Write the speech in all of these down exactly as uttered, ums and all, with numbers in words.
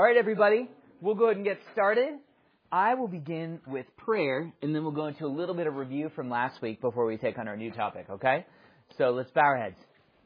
All right, everybody, we'll go ahead and get started. I will begin with prayer, and then we'll go into a little bit of review from last week before we take on our new topic, okay? So let's bow our heads.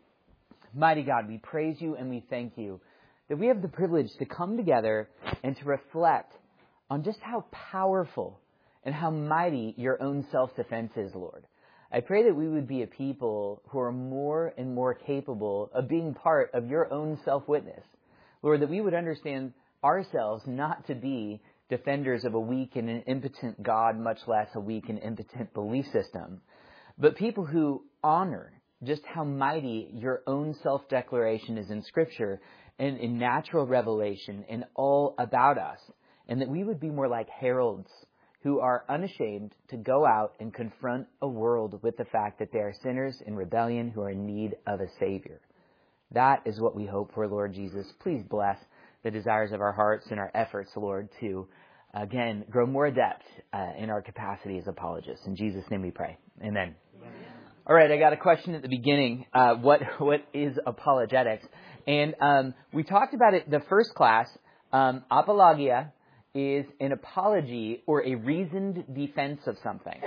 Mighty God, we praise you and we thank you that we have the privilege to come together and to reflect on just how powerful and how mighty your own self-defense is, Lord. I pray that we would be a people who are more and more capable of being part of your own self-witness. Lord, that we would understand ourselves not to be defenders of a weak and an impotent God, much less a weak and impotent belief system, but people who honor just how mighty your own self-declaration is in Scripture and in natural revelation and all about us, and that we would be more like heralds who are unashamed to go out and confront a world with the fact that they are sinners in rebellion who are in need of a Savior. That is what we hope for, Lord Jesus. Please bless the desires of our hearts and our efforts, Lord, to, again, grow more adept uh, in our capacity as apologists. In Jesus' name we pray. Amen. Amen. All right, I got a question at the beginning. Uh, what What is apologetics? And um, we talked about it the first class. Um, apologia is an apology or a reasoned defense of something.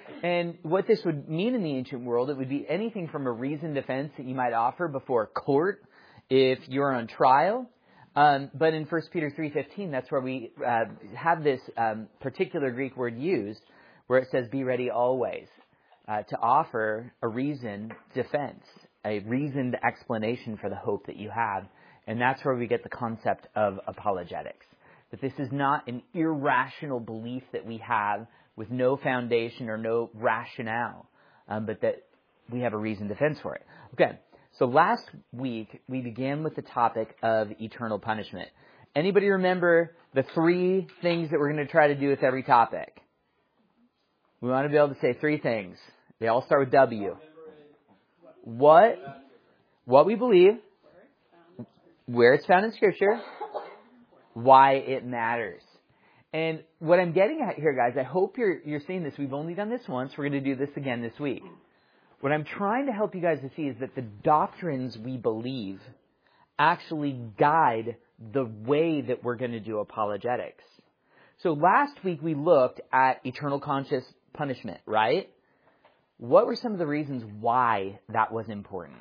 And what this would mean in the ancient world, it would be anything from a reasoned defense that you might offer before court if you're on trial. Um, but in First Peter three fifteen, that's where we uh, have this um, particular Greek word used, where it says, be ready always, uh, to offer a reasoned defense, a reasoned explanation for the hope that you have. And that's where we get the concept of apologetics. That this is not an irrational belief that we have with no foundation or no rationale, um, but that we have a reasoned defense for it. Okay, so last week we began with the topic of eternal punishment. Anybody remember the three things that we're going to try to do with every topic? We want to be able to say three things. They all start with W. What, what we believe, where it's found in Scripture, why it matters. And what I'm getting at here, guys, I hope you're you're seeing this. We've only done this once. We're going to do this again this week. What I'm trying to help you guys to see is that the doctrines we believe actually guide the way that we're going to do apologetics. So last week we looked at eternal conscious punishment, right? What were some of the reasons why that was important?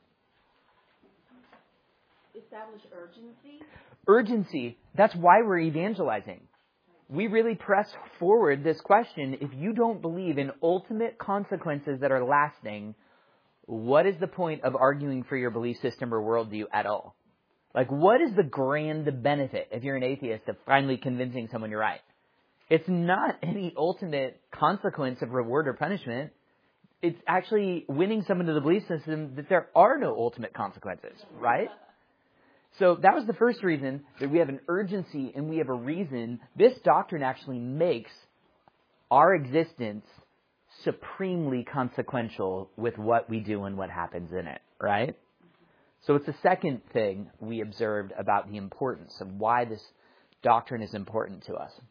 Establish urgency. Urgency. That's why we're evangelizing. We really press forward this question. If you don't believe in ultimate consequences that are lasting, what is the point of arguing for your belief system or worldview at all? Like, what is the grand benefit, if you're an atheist, of finally convincing someone you're right? It's not any ultimate consequence of reward or punishment. It's actually winning someone to the belief system that there are no ultimate consequences, right? So that was the first reason, that we have an urgency and we have a reason. This doctrine actually makes our existence supremely consequential with what we do and what happens in it, right? So it's the second thing we observed about the importance of why this doctrine is important to us.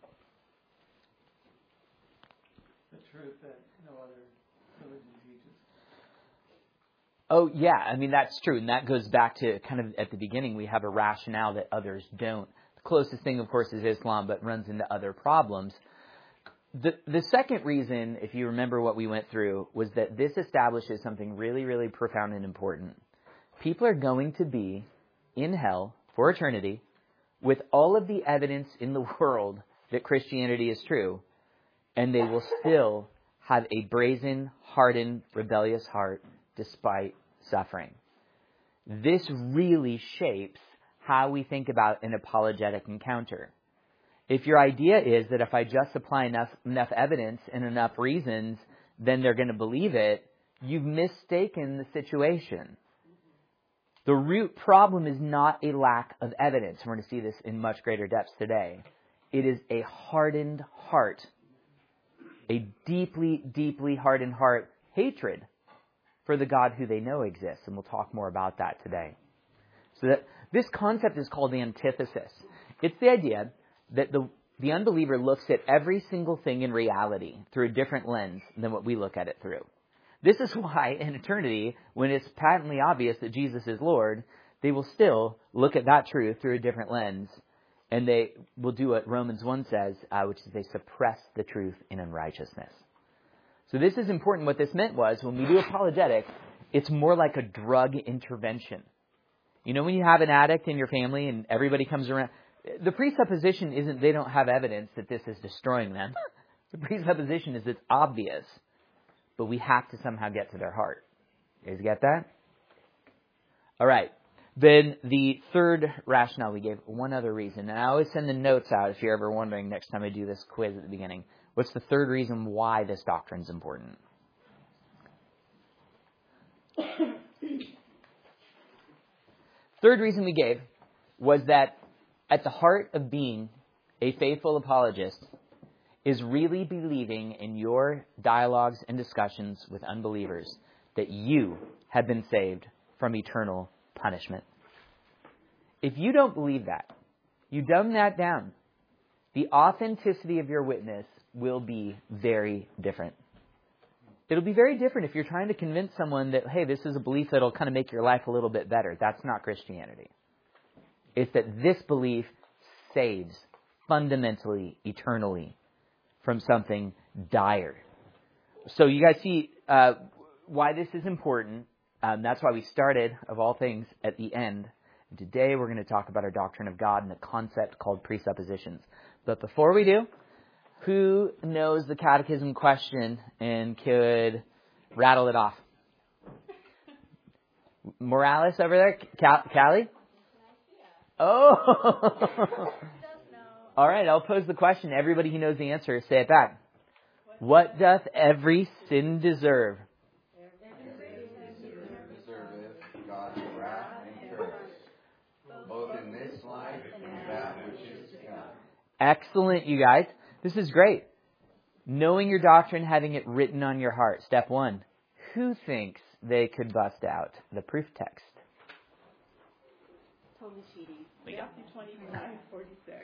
The truth that no other religion teaches. Oh, yeah. I mean, that's true. And that goes back to kind of at the beginning, we have a rationale that others don't. The closest thing, of course, is Islam, but runs into other problems. The, the second reason, if you remember what we went through, was that this establishes something really, really profound and important. People are going to be in hell for eternity with all of the evidence in the world that Christianity is true, and they will still have a brazen, hardened, rebellious heart despite suffering. This really shapes how we think about an apologetic encounter. If your idea is that if I just supply enough, enough evidence and enough reasons, then they're going to believe it, you've mistaken the situation. The root problem is not a lack of evidence. We're going to see this in much greater depth today. It is a hardened heart, a deeply, deeply hardened heart, hatred for the God who they know exists. And we'll talk more about that today. So that this concept is called the antithesis. It's the idea that the, the unbeliever looks at every single thing in reality through a different lens than what we look at it through. This is why in eternity, when it's patently obvious that Jesus is Lord, they will still look at that truth through a different lens And they will do what Romans one says, uh, which is they suppress the truth in unrighteousness. So this is important. What this meant was when we do apologetics, it's more like a drug intervention. You know when you have an addict in your family and everybody comes around, the presupposition isn't they don't have evidence that this is destroying them. The presupposition is it's obvious, but we have to somehow get to their heart. You guys get that? All right. Then the third rationale we gave, one other reason, and I always send the notes out if you're ever wondering next time I do this quiz at the beginning. What's the third reason why this doctrine is important? Third reason we gave was that at the heart of being a faithful apologist is really believing in your dialogues and discussions with unbelievers that you have been saved from eternal punishment. If you don't believe that, you dumb that down, the authenticity of your witness will be very different. It'll be very different if you're trying to convince someone that, hey, this is a belief that'll kind of make your life a little bit better. That's not Christianity. It's that this belief saves fundamentally, eternally from something dire. So you guys see uh, why this is important. Um, that's why we started, of all things, at the end. And today we're going to talk about our doctrine of God and a concept called presuppositions. But before we do, who knows the catechism question and could rattle it off? Morales over there? Cal- Callie? Oh! All right, I'll pose the question. Everybody who knows the answer, say it back. What doth every sin deserve? God's wrath and curse, both in this life and that which is to come. Excellent, you guys. This is great. Knowing your doctrine, having it written on your heart. Step one. Who thinks they could bust out the proof text? Totally cheating. Matthew twenty-five, forty-six.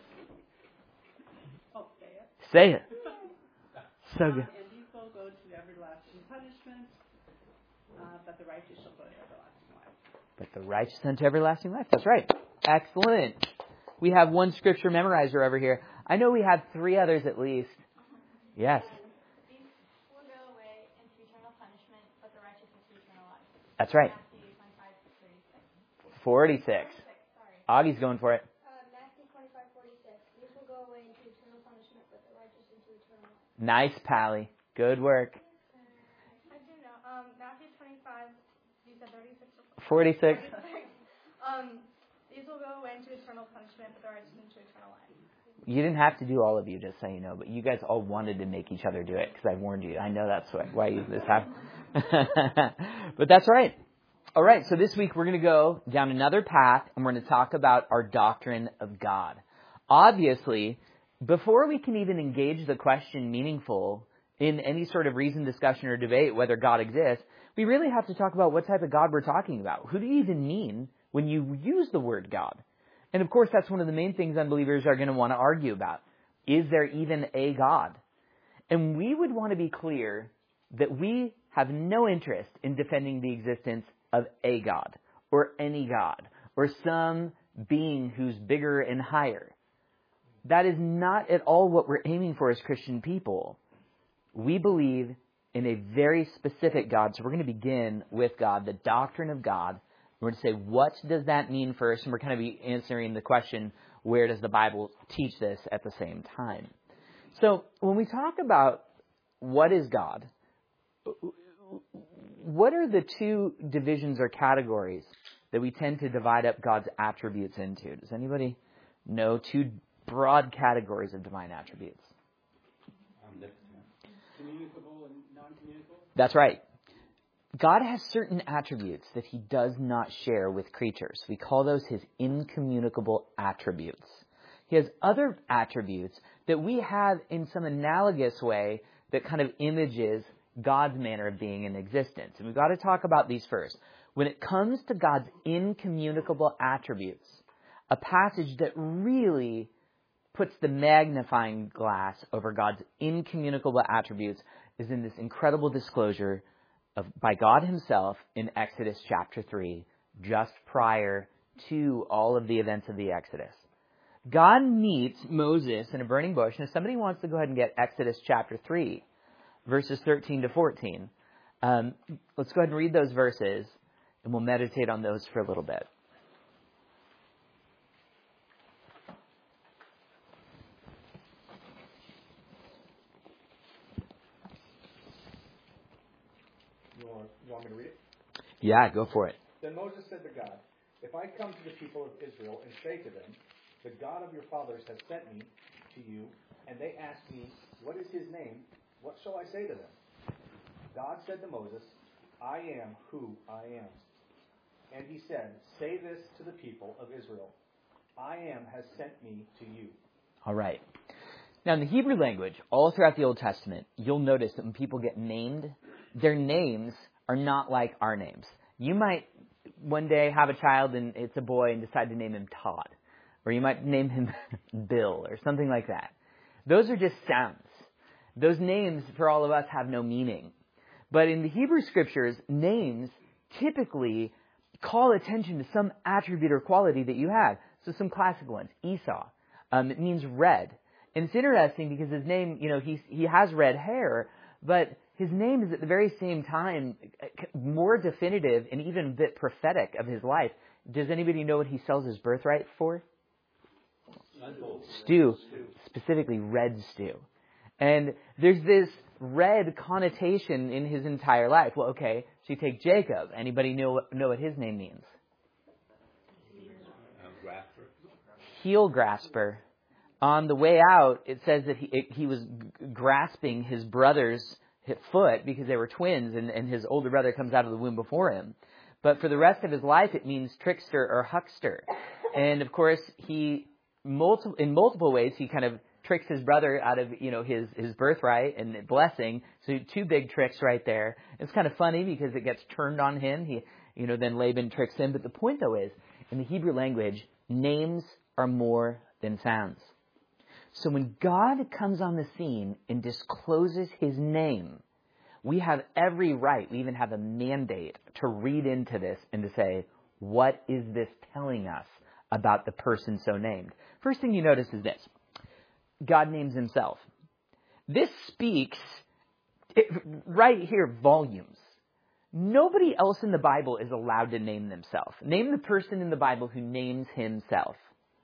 Oh, say it. Say it. So Um, good. and these will go to everlasting punishment, uh, but the righteous shall go to everlasting life. But the righteous unto everlasting life. That's right. Excellent. We have one scripture memorizer over here. I know we have three others at least. Yes. These will go away into eternal punishment, but the righteous into eternal life. That's right. Matthew twenty-five, thirty-six. forty-six. Sorry. Augie's going for it. Uh, Matthew twenty-five, forty-six. These will go away into eternal punishment, but the righteous into eternal life. Nice, Pally. Good work. I do know. Um, Matthew twenty-five, you said thirty-six or forty-six. um, these will go away into eternal punishment, but the righteous into eternal life. You didn't have to do all of you, just so you know, but you guys all wanted to make each other do it because I warned you. I know that's why, why this happened. But that's right. All right, so this week we're going to go down another path and we're going to talk about our doctrine of God. Obviously, before we can even engage the question meaningful in any sort of reasoned discussion or debate whether God exists, we really have to talk about what type of God we're talking about. Who do you even mean when you use the word God? And of course, that's one of the main things unbelievers are going to want to argue about. Is there even a God? And we would want to be clear that we have no interest in defending the existence of a God or any God or some being who's bigger and higher. That is not at all what we're aiming for as Christian people. We believe in a very specific God. So we're going to begin with God, the doctrine of God. We're going to say, what does that mean first? And we're kind of be answering the question, where does the Bible teach this at the same time? So when we talk about what is God, what are the two divisions or categories that we tend to divide up God's attributes into? Does anybody know two broad categories of divine attributes? Communicable and non-communicable? That's right. God has certain attributes that he does not share with creatures. We call those his incommunicable attributes. He has other attributes that we have in some analogous way that kind of images God's manner of being in existence. And we've got to talk about these first. When it comes to God's incommunicable attributes, a passage that really puts the magnifying glass over God's incommunicable attributes is in this incredible disclosure of by God himself in Exodus chapter three, just prior to all of the events of the Exodus. God meets Moses in a burning bush. And if somebody wants to go ahead and get Exodus chapter three, verses thirteen to fourteen, um, let's go ahead and read those verses, and we'll meditate on those for a little bit. You want, you want me to read it? Yeah, go for it. Then Moses said to God, "If I come to the people of Israel and say to them, 'The God of your fathers has sent me to you,' and they ask me, 'What is his name?' what shall I say to them?" God said to Moses, "I am who I am." And he said, "Say this to the people of Israel, 'I am has sent me to you.'" All right. Now, in the Hebrew language, all throughout the Old Testament, you'll notice that when people get named, their names are not like our names. You might one day have a child and it's a boy and decide to name him Todd. Or you might name him Bill or something like that. Those are just sounds. Those names, for all of us, have no meaning. But in the Hebrew Scriptures, names typically call attention to some attribute or quality that you have. So some classic ones. Esau. Um, it means red. And it's interesting because his name, you know, he, he has red hair, but his name is at the very same time more definitive and even a bit prophetic of his life. Does anybody know what he sells his birthright for? Stew. Specifically red stew. And there's this red connotation in his entire life. Well, okay, so you take Jacob. Anybody know, know what his name means? Heel grasper. On the way out, it says that he, it, he was g- grasping his brother's foot because they were twins, and, and his older brother comes out of the womb before him. But for the rest of his life, it means trickster or huckster. And of course, he multi- in multiple ways, he kind of tricks his brother out of, you know, his, his birthright and blessing. So two big tricks right there. It's kind of funny because it gets turned on him. He, you know, then Laban tricks him. But the point, though, is in the Hebrew language, names are more than sounds. So when God comes on the scene and discloses his name, we have every right, we even have a mandate to read into this and to say, what is this telling us about the person so named? First thing you notice is this. God names himself. This speaks, it, right here, volumes. Nobody else in the Bible is allowed to name themselves. Name the person in the Bible who names himself.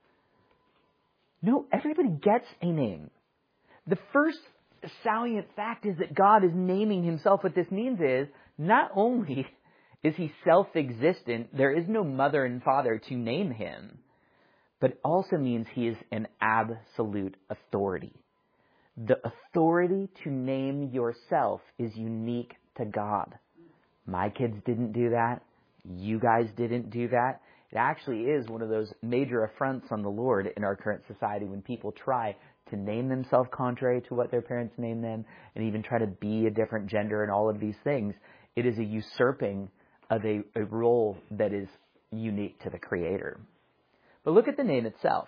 No, everybody gets a name. The first salient fact is that God is naming himself. What this means is, not only is he self-existent, there is no mother and father to name him, but it also means he is an absolute authority. The authority to name yourself is unique to God. My kids didn't do that. You guys didn't do that. It actually is one of those major affronts on the Lord in our current society when people try to name themselves contrary to what their parents named them and even try to be a different gender and all of these things. It is a usurping of a, a role that is unique to the Creator. But look at the name itself.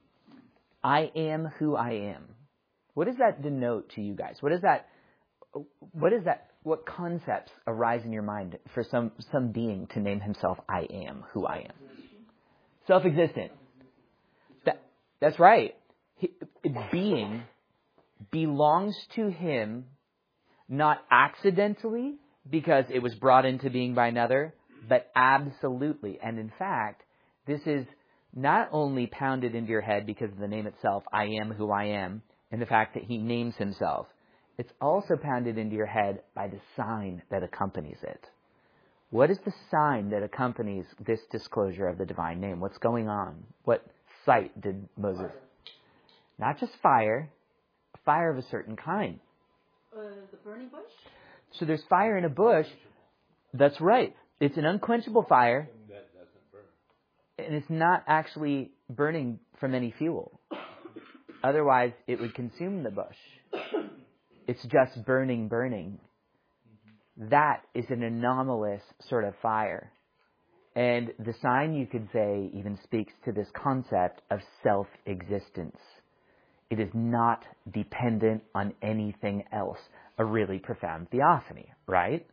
I am who I am. What does that denote to you guys? What is that? What is that? What concepts arise in your mind for some, some being to name himself I am who I am? Self-existent. That, that's right. He, being belongs to him not accidentally because it was brought into being by another, but absolutely. And in fact, this is not only pounded into your head because of the name itself, I am who I am, and the fact that he names himself. It's also pounded into your head by the sign that accompanies it. What is the sign that accompanies this disclosure of the divine name? What's going on? What sight did Moses? Fire. Not just fire, a fire of a certain kind. Uh, the burning bush? So there's fire in a bush. That's right. It's an unquenchable fire. That doesn't burn. And it's not actually burning from any fuel. Otherwise, it would consume the bush. It's just burning, burning. That is an anomalous sort of fire. And the sign, you could say, even speaks to this concept of self-existence. It is not dependent on anything else. A really profound theophany, right?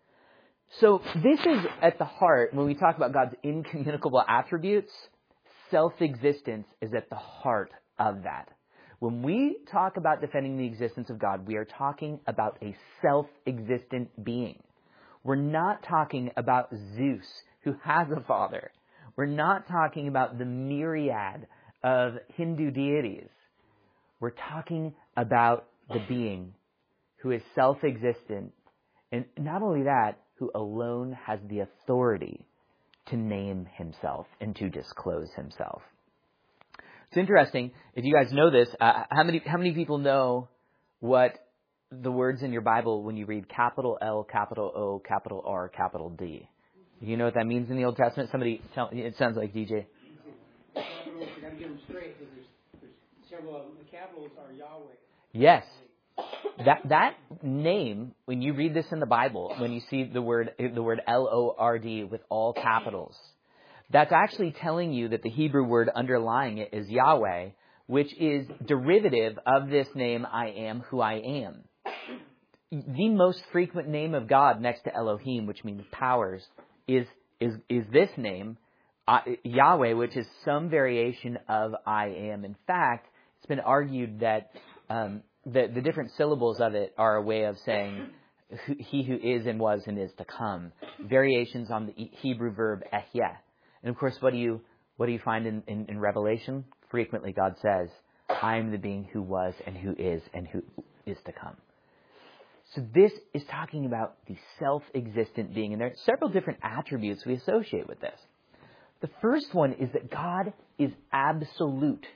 So this is at the heart, when we talk about God's incommunicable attributes, self-existence is at the heart of that. When we talk about defending the existence of God, we are talking about a self-existent being. We're not talking about Zeus, who has a father. We're not talking about the myriad of Hindu deities. We're talking about the being who is self-existent, and not only that, who alone has the authority to name himself and to disclose himself. It's interesting, if you guys know this, uh, how many how many people know what the words in your Bible when you read capital L, capital O, capital R, capital D? Do you know what that means in the Old Testament? Somebody tell, it sounds like D J. Capitals, you got to get them straight because there's, there's several of them. The capitals are Yahweh. Yes. That that name, when you read this in the Bible, when you see the word the word L O R D with all capitals, that's actually telling you that the Hebrew word underlying it is Yahweh, which is derivative of this name, I am who I am. The most frequent name of God next to Elohim, which means powers, is is is this name, uh, Yahweh, which is some variation of I am. In fact, it's been argued that um, the, the different syllables of it are a way of saying he who is and was and is to come. Variations on the Hebrew verb ehyeh. And of course, what do you what do you find in, in, in Revelation? Frequently, God says, I am the being who was and who is and who is to come. So this is talking about the self-existent being. And there are several different attributes we associate with this. The first one is that God is absolute.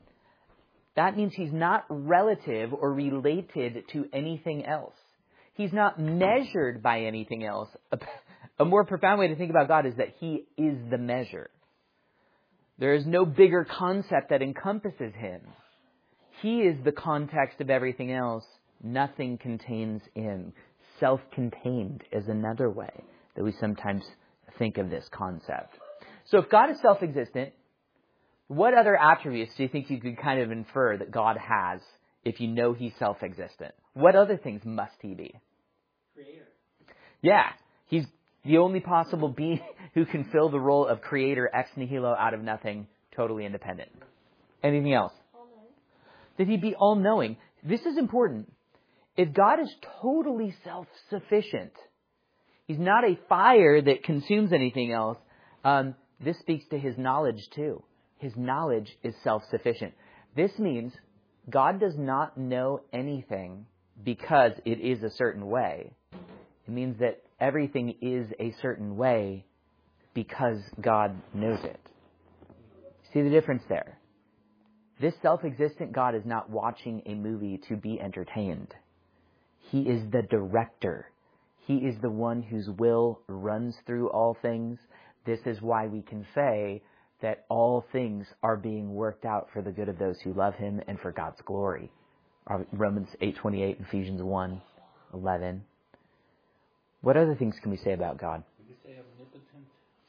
That means he's not relative or related to anything else. He's not measured by anything else. A more profound way to think about God is that he is the measure. There is no bigger concept that encompasses him. He is the context of everything else. Nothing contains him. Self-contained is another way that we sometimes think of this concept. So if God is self-existent, what other attributes do you think you could kind of infer that God has if you know he's self-existent? What other things must he be? Creator. Yeah, he's the only possible being who can fill the role of creator ex nihilo, out of nothing, totally independent. Anything else? All-knowing. That he be all-knowing. This is important. If God is totally self-sufficient, he's not a fire that consumes anything else, um, this speaks to his knowledge too. His knowledge is self-sufficient. This means God does not know anything because it is a certain way. It means that everything is a certain way because God knows it. See the difference there? This self-existent God is not watching a movie to be entertained. He is the director. He is the one whose will runs through all things. This is why we can say that all things are being worked out for the good of those who love him and for God's glory. Romans eight twenty-eight, Ephesians one eleven. What other things can we say about God? Did you say omnipotent?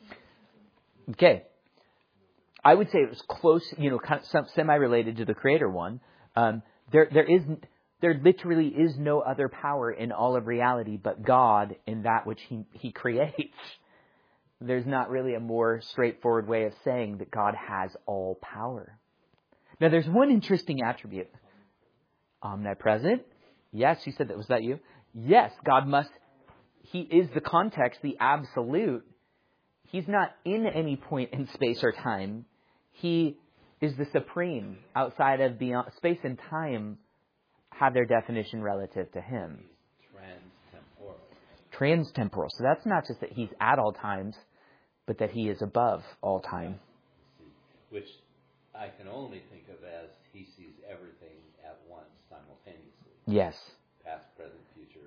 Okay. I would say it was close, you know, kind of semi-related to the Creator one. Um, there, there is, there literally is no other power in all of reality but God in that which He He creates. There's not really a more straightforward way of saying that God has all power. Now, there's one interesting attribute. Omnipresent. Yes, you said that. Was that you? Yes, God must. He is the context, the absolute. He's not in any point in space or time. He is the supreme. Outside of beyond space and time have their definition relative to him. Trans-temporal. Trans-temporal. So that's not just that he's at all times, but that he is above all time. Which I can only think of as he sees everything at once, simultaneously. Yes. Past, present, future.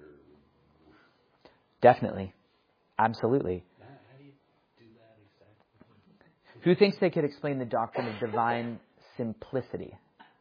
Definitely. Absolutely. How, how do you do that exactly? Who thinks they could explain the doctrine of divine simplicity?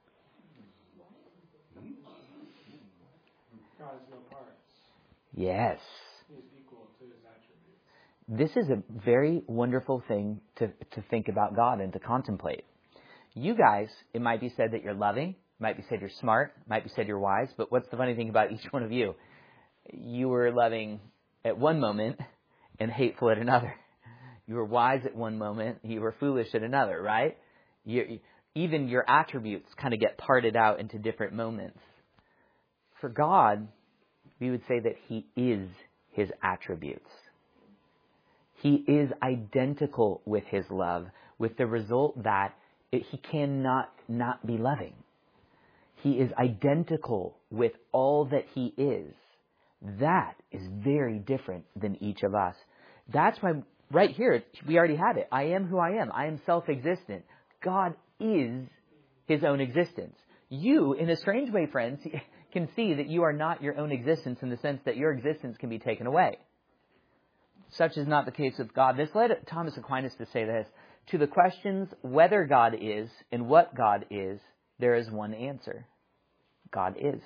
God has no parts. Yes. He is equal to his attributes. This is a very wonderful thing to, to think about God and to contemplate. You guys, it might be said that you're loving, it might be said you're smart, it might be said you're wise, but what's the funny thing about each one of you? You were loving at one moment and hateful at another. You were wise at one moment, you were foolish at another, right? You, even your attributes kind of get parted out into different moments. For God, we would say that He is His attributes. He is identical with His love, with the result that it, He cannot not be loving. He is identical with all that He is. That is very different than each of us. That's why right here, we already had it. I am who I am. I am self-existent. God is His own existence. You, in a strange way, friends, can see that you are not your own existence in the sense that your existence can be taken away. Such is not the case with God. This led Thomas Aquinas to say this: to the questions whether God is and what God is, there is one answer. God is.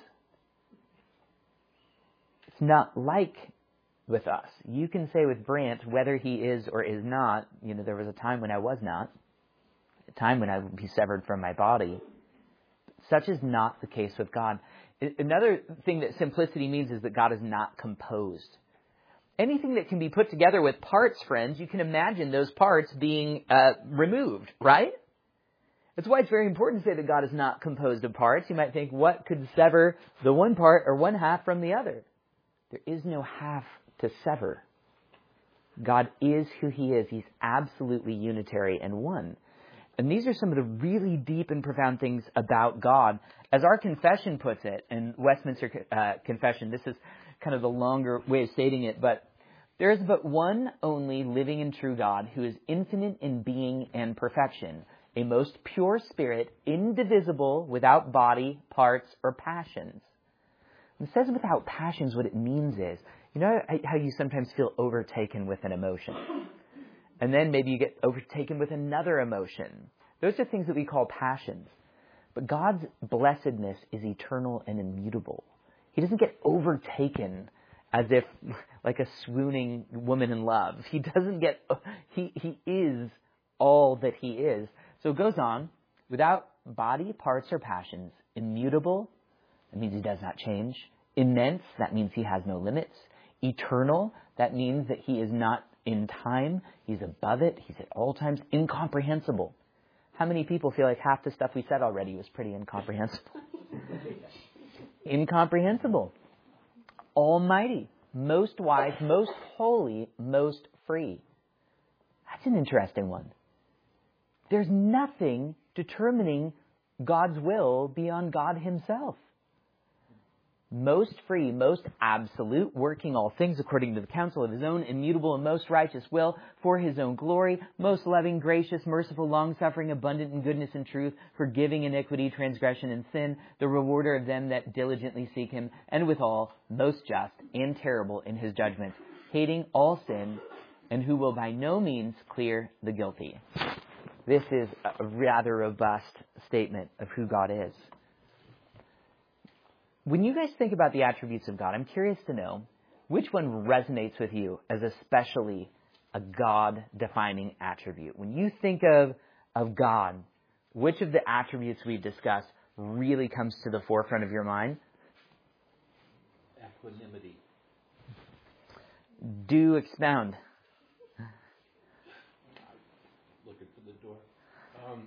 It's not like with us. You can say with Brant whether he is or is not. You know, there was a time when I was not. A time when I would be severed from my body. Such is not the case with God. Another thing that simplicity means is that God is not composed. Anything that can be put together with parts, friends, you can imagine those parts being uh, removed, right? That's why it's very important to say that God is not composed of parts. You might think, what could sever the one part or one half from the other? There is no half to sever. God is who He is. He's absolutely unitary and one. And these are some of the really deep and profound things about God. As our confession puts it, in Westminster uh, Confession, this is kind of the longer way of stating it, but there is but one only living and true God who is infinite in being and perfection, a most pure spirit, indivisible, without body, parts, or passions. When it says without passions, what it means is, you know how you sometimes feel overtaken with an emotion? And then maybe you get overtaken with another emotion. Those are things that we call passions. But God's blessedness is eternal and immutable. He doesn't get overtaken as if like a swooning woman in love. He doesn't get, he, he is all that He is. So it goes on, without body, parts, or passions, immutable, that means He does not change. Immense, that means He has no limits. Eternal, that means that He is not in time. He's above it. He's at all times. Incomprehensible. How many people feel like half the stuff we said already was pretty incomprehensible? Incomprehensible. Almighty. Most wise. Most holy. Most free. That's an interesting one. There's nothing determining God's will beyond God Himself. Most free, most absolute, working all things according to the counsel of His own immutable and most righteous will, for His own glory, most loving, gracious, merciful, long-suffering, abundant in goodness and truth, forgiving iniquity, transgression, and sin, the rewarder of them that diligently seek Him, and withal, most just and terrible in His judgments, hating all sin, and who will by no means clear the guilty. This is a rather robust statement of who God is. When you guys think about the attributes of God, I'm curious to know which one resonates with you as especially a God-defining attribute. When you think of, of God, which of the attributes we've discussed really comes to the forefront of your mind? Equanimity. Do expound. Looking for the door. Um,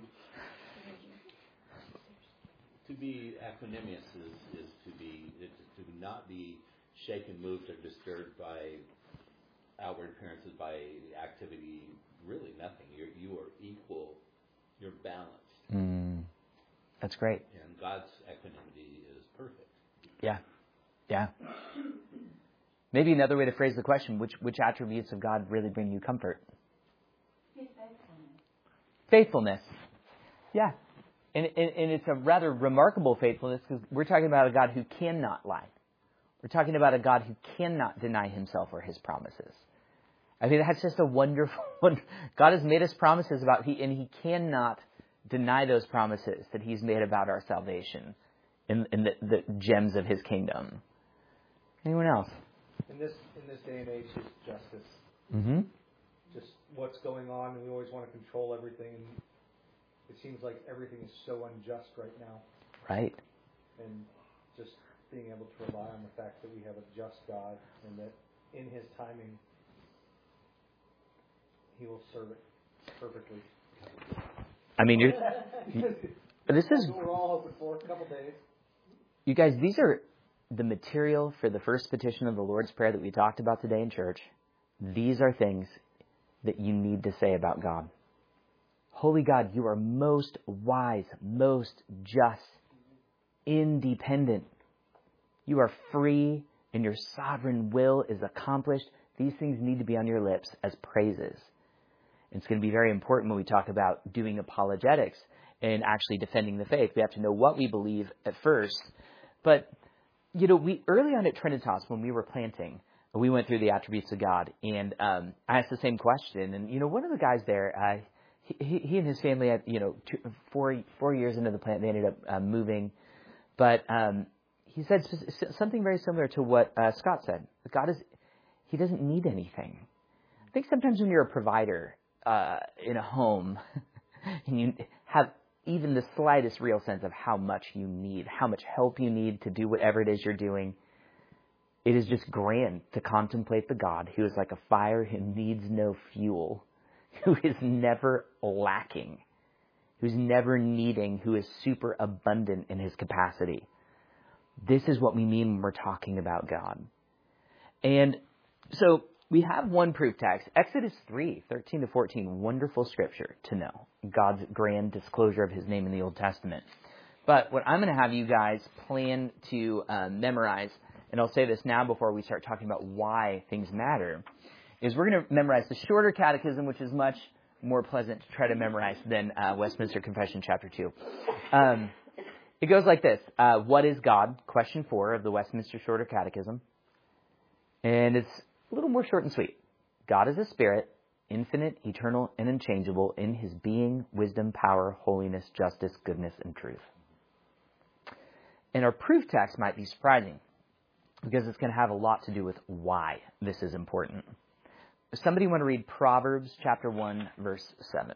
to be equanimous is, is to be is to not be shaken, moved, or disturbed by outward appearances, by activity. Really, nothing. You're you are equal. You're balanced. Mm, that's great. And God's equanimity is perfect. Yeah, yeah. Maybe another way to phrase the question: which which attributes of God really bring you comfort? Faithfulness. Faithfulness. Yeah. And, and, and it's a rather remarkable faithfulness because we're talking about a God who cannot lie. We're talking about a God who cannot deny Himself or His promises. I mean, that's just a wonderful one. God has made us promises about, he, and He cannot deny those promises that He's made about our salvation and, and the, the gems of His kingdom. Anyone else? In this in this day and age, is justice. Mm-hmm. Just what's going on, and we always want to control everything. And it seems like everything is so unjust right now. Right. And just being able to rely on the fact that we have a just God and that in His timing, He will serve it perfectly. I mean, you're, this is, That's what we're all hoping for. A couple days. you guys, these are the material for the first petition of the Lord's Prayer that we talked about today in church. These are things that you need to say about God. Holy God, you are most wise, most just, independent. You are free and your sovereign will is accomplished. These things need to be on your lips as praises. It's going to be very important when we talk about doing apologetics and actually defending the faith. We have to know what we believe at first. But, you know, we early on at Trinitas, when we were planting, we went through the attributes of God. And um, I asked the same question. And, you know, one of the guys there, uh, he, he and his family had, you know, two, four, four years into the plant, they ended up uh, moving. But um, he said something very similar to what uh, Scott said. God is, he doesn't need anything. I think sometimes when you're a provider uh, in a home and you have even the slightest real sense of how much you need, how much help you need to do whatever it is you're doing, it is just grand to contemplate the God who is like a fire who needs no fuel, who is never lacking, who's never needing, who is super abundant in his capacity. This is what we mean when we're talking about God. And so we have one proof text, Exodus three, thirteen to fourteen, wonderful scripture to know, God's grand disclosure of his name in the Old Testament. But what I'm going to have you guys plan to um, memorize, and I'll say this now before we start talking about why things matter, is we're going to memorize the shorter catechism, which is much more pleasant to try to memorize than uh, Westminster Confession, chapter two. Um, it goes like this. Uh, what is God? Question four of the Westminster Shorter Catechism. And it's a little more short and sweet. God is a spirit, infinite, eternal, and unchangeable in his being, wisdom, power, holiness, justice, goodness, and truth. And our proof text might be surprising because it's going to have a lot to do with why this is important. Does somebody want to read Proverbs chapter one, verse seven?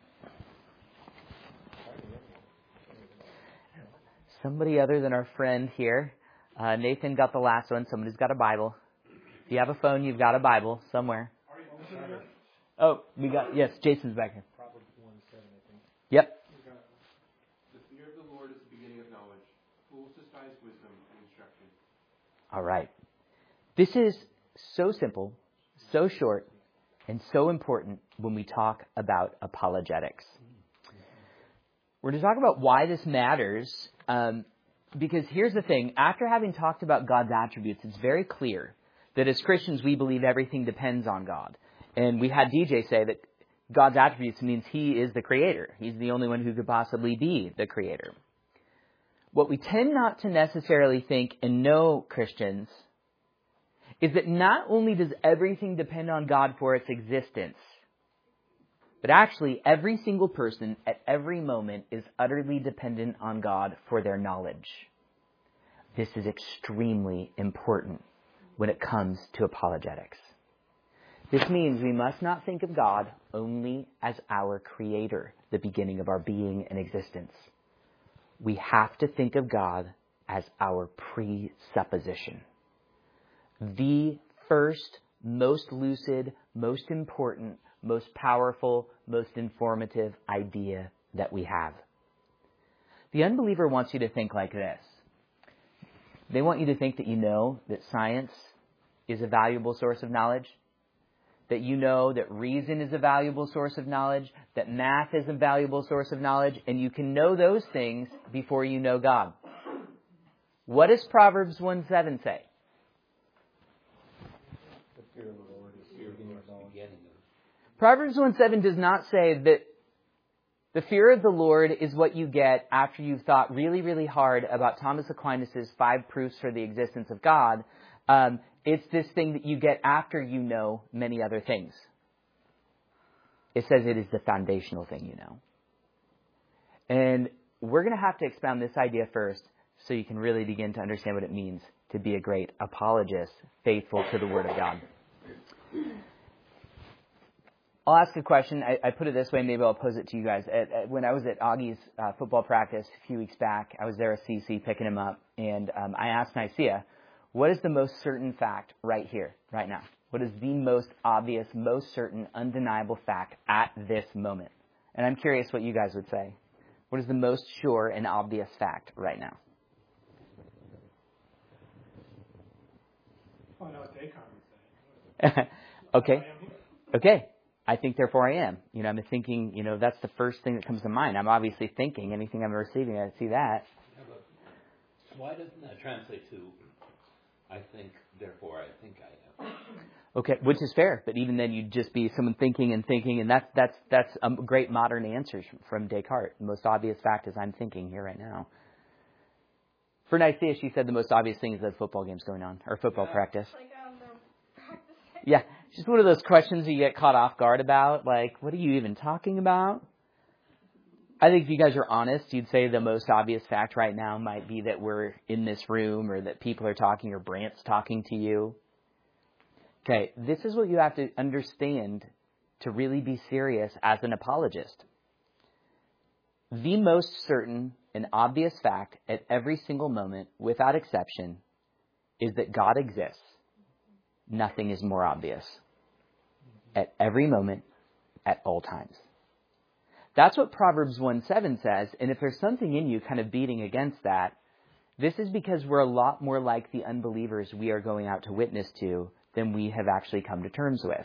Somebody other than our friend here. Uh, Nathan got the last one. Somebody's got a Bible. If you have a phone, you've got a Bible somewhere. Oh, we got, yes, Jason's back here. Proverbs one seven, I think. Yep. The fear of the Lord is the beginning of knowledge. Fools despise wisdom and instruction. All right. This is so simple, so short, and so important when we talk about apologetics. We're going to talk about why this matters, um, because here's the thing. After having talked about God's attributes, it's very clear that as Christians, we believe everything depends on God. And we had D J say that God's attributes means he is the creator. He's the only one who could possibly be the creator. What we tend not to necessarily think and know, Christians, is that not only does everything depend on God for its existence, but actually every single person at every moment is utterly dependent on God for their knowledge. This is extremely important when it comes to apologetics. This means we must not think of God only as our creator, the beginning of our being and existence. We have to think of God as our presupposition. The first, most lucid, most important, most powerful, most informative idea that we have. The unbeliever wants you to think like this. They want you to think that you know that science is a valuable source of knowledge, that you know that reason is a valuable source of knowledge, that math is a valuable source of knowledge, and you can know those things before you know God. What does Proverbs one seven say? The fear of the Lord is the beginning of knowledge. Proverbs one seven does not say that the fear of the Lord is what you get after you've thought really, really hard about Thomas Aquinas' five proofs for the existence of God. Um, it's this thing that you get after you know many other things. It says it is the foundational thing you know. And we're going to have to expound this idea first so you can really begin to understand what it means to be a great apologist, faithful to the Word of God. I'll ask a question. I, I put it this way, maybe I'll pose it to you guys. At, at, when I was at Augie's uh, football practice a few weeks back, I was there at C C picking him up, and um, I asked Nicaea, what is the most certain fact right here, right now? What is the most obvious, most certain, undeniable fact at this moment? And I'm curious what you guys would say. What is the most sure and obvious fact right now? Oh, I know what Descartes would say. Okay. Okay. I think, therefore, I am. You know, I'm thinking, you know, that's the first thing that comes to mind. I'm obviously thinking. Anything I'm receiving, I see that. Yeah, but why doesn't that translate to, I think, therefore, I think I am? Okay, which is fair. But even then, you'd just be someone thinking and thinking, and that's that's that's a great modern answer from Descartes. The most obvious fact is I'm thinking here right now. For Nicaea, she said the most obvious thing is that football game's going on, or football Yeah. practice. Like, um, they're practicing. Yeah, it's just one of those questions you get caught off guard about. Like, what are you even talking about? I think if you guys are honest, you'd say the most obvious fact right now might be that we're in this room, or that people are talking, or Brant's talking to you. Okay, this is what you have to understand to really be serious as an apologist. The most certain and obvious fact at every single moment, without exception, is that God exists. Nothing is more obvious. At every moment, at all times. That's what Proverbs one seven says, and if there's something in you kind of beating against that, this is because we're a lot more like the unbelievers we are going out to witness to than we have actually come to terms with.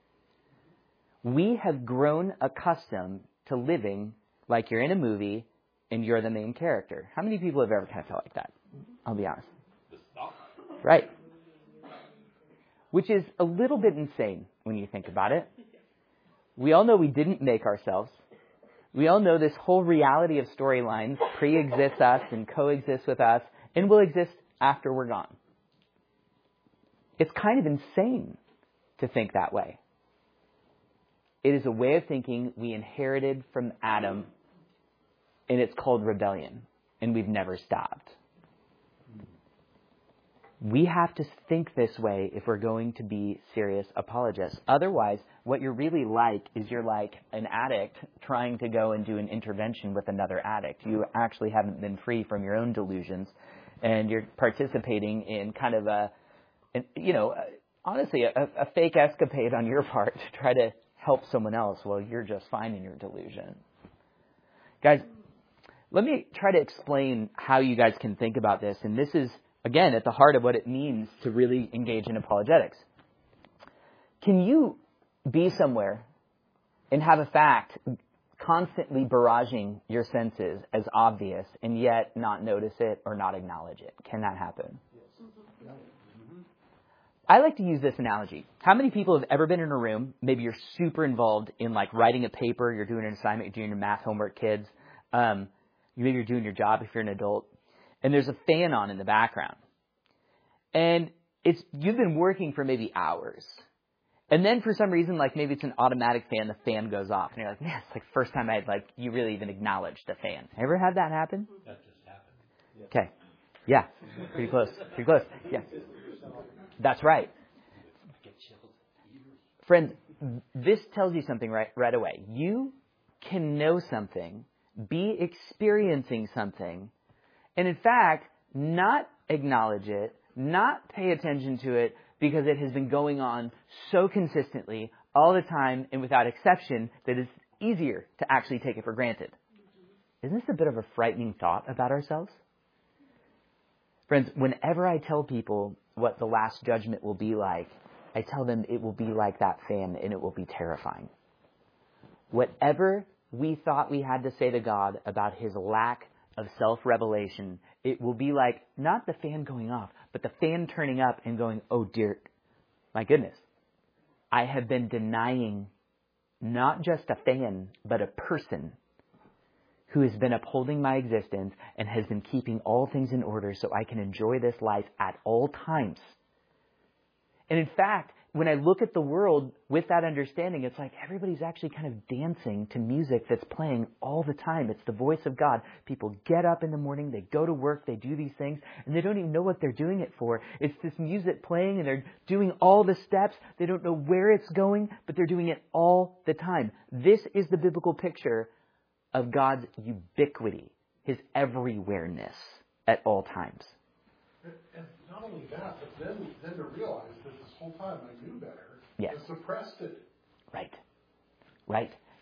We have grown accustomed to living like you're in a movie and you're the main character. How many people have ever kind of felt like that? I'll be honest. Right. Which is a little bit insane when you think about it. We all know we didn't make ourselves. We all know this whole reality of storylines pre-exists us and coexists with us and will exist after we're gone. It's kind of insane to think that way. It is a way of thinking we inherited from Adam, and it's called rebellion, and we've never stopped. We have to think this way if we're going to be serious apologists. Otherwise, what you're really like is you're like an addict trying to go and do an intervention with another addict. You actually haven't been free from your own delusions, and you're participating in kind of a, an, you know, honestly, a, a fake escapade on your part to try to help someone else while you're just finding your delusion. Guys, let me try to explain how you guys can think about this, and this is, again, at the heart of what it means to really engage in apologetics. Can you be somewhere and have a fact constantly barraging your senses as obvious and yet not notice it or not acknowledge it? Can that happen? Yes. Mm-hmm. I like to use this analogy. How many people have ever been in a room, maybe you're super involved in like writing a paper, you're doing an assignment, you're doing your math homework, kids, um, maybe you're doing your job if you're an adult, and there's a fan on in the background. And it's you've been working for maybe hours. And then for some reason, like maybe it's an automatic fan, the fan goes off. And you're like, man, it's like the first time I'd like, you really even acknowledged the fan. Ever had that happen? That just happened. Okay. Yeah. Pretty close. Pretty close. Yeah. That's right. Friends, this tells you something right, right away. You can know something, be experiencing something, and in fact, not acknowledge it, not pay attention to it because it has been going on so consistently all the time and without exception that it's easier to actually take it for granted. Isn't this a bit of a frightening thought about ourselves? Friends, whenever I tell people what the last judgment will be like, I tell them it will be like that fan and it will be terrifying. Whatever we thought we had to say to God about his lack of self-revelation, it will be like not the fan going off, but the fan turning up and going, oh dear, my goodness, I have been denying not just a fan, but a person who has been upholding my existence and has been keeping all things in order so I can enjoy this life at all times. And in fact, when I look at the world with that understanding, it's like everybody's actually kind of dancing to music that's playing all the time. It's the voice of God. People get up in the morning, they go to work, they do these things, and they don't even know what they're doing it for. It's this music playing, and they're doing all the steps. They don't know where it's going, but they're doing it all the time. This is the biblical picture of God's ubiquity, his everywhereness at all times. And, and not only that, but then, then to realize that this whole time I knew better, yes. I suppressed it. Right. Right.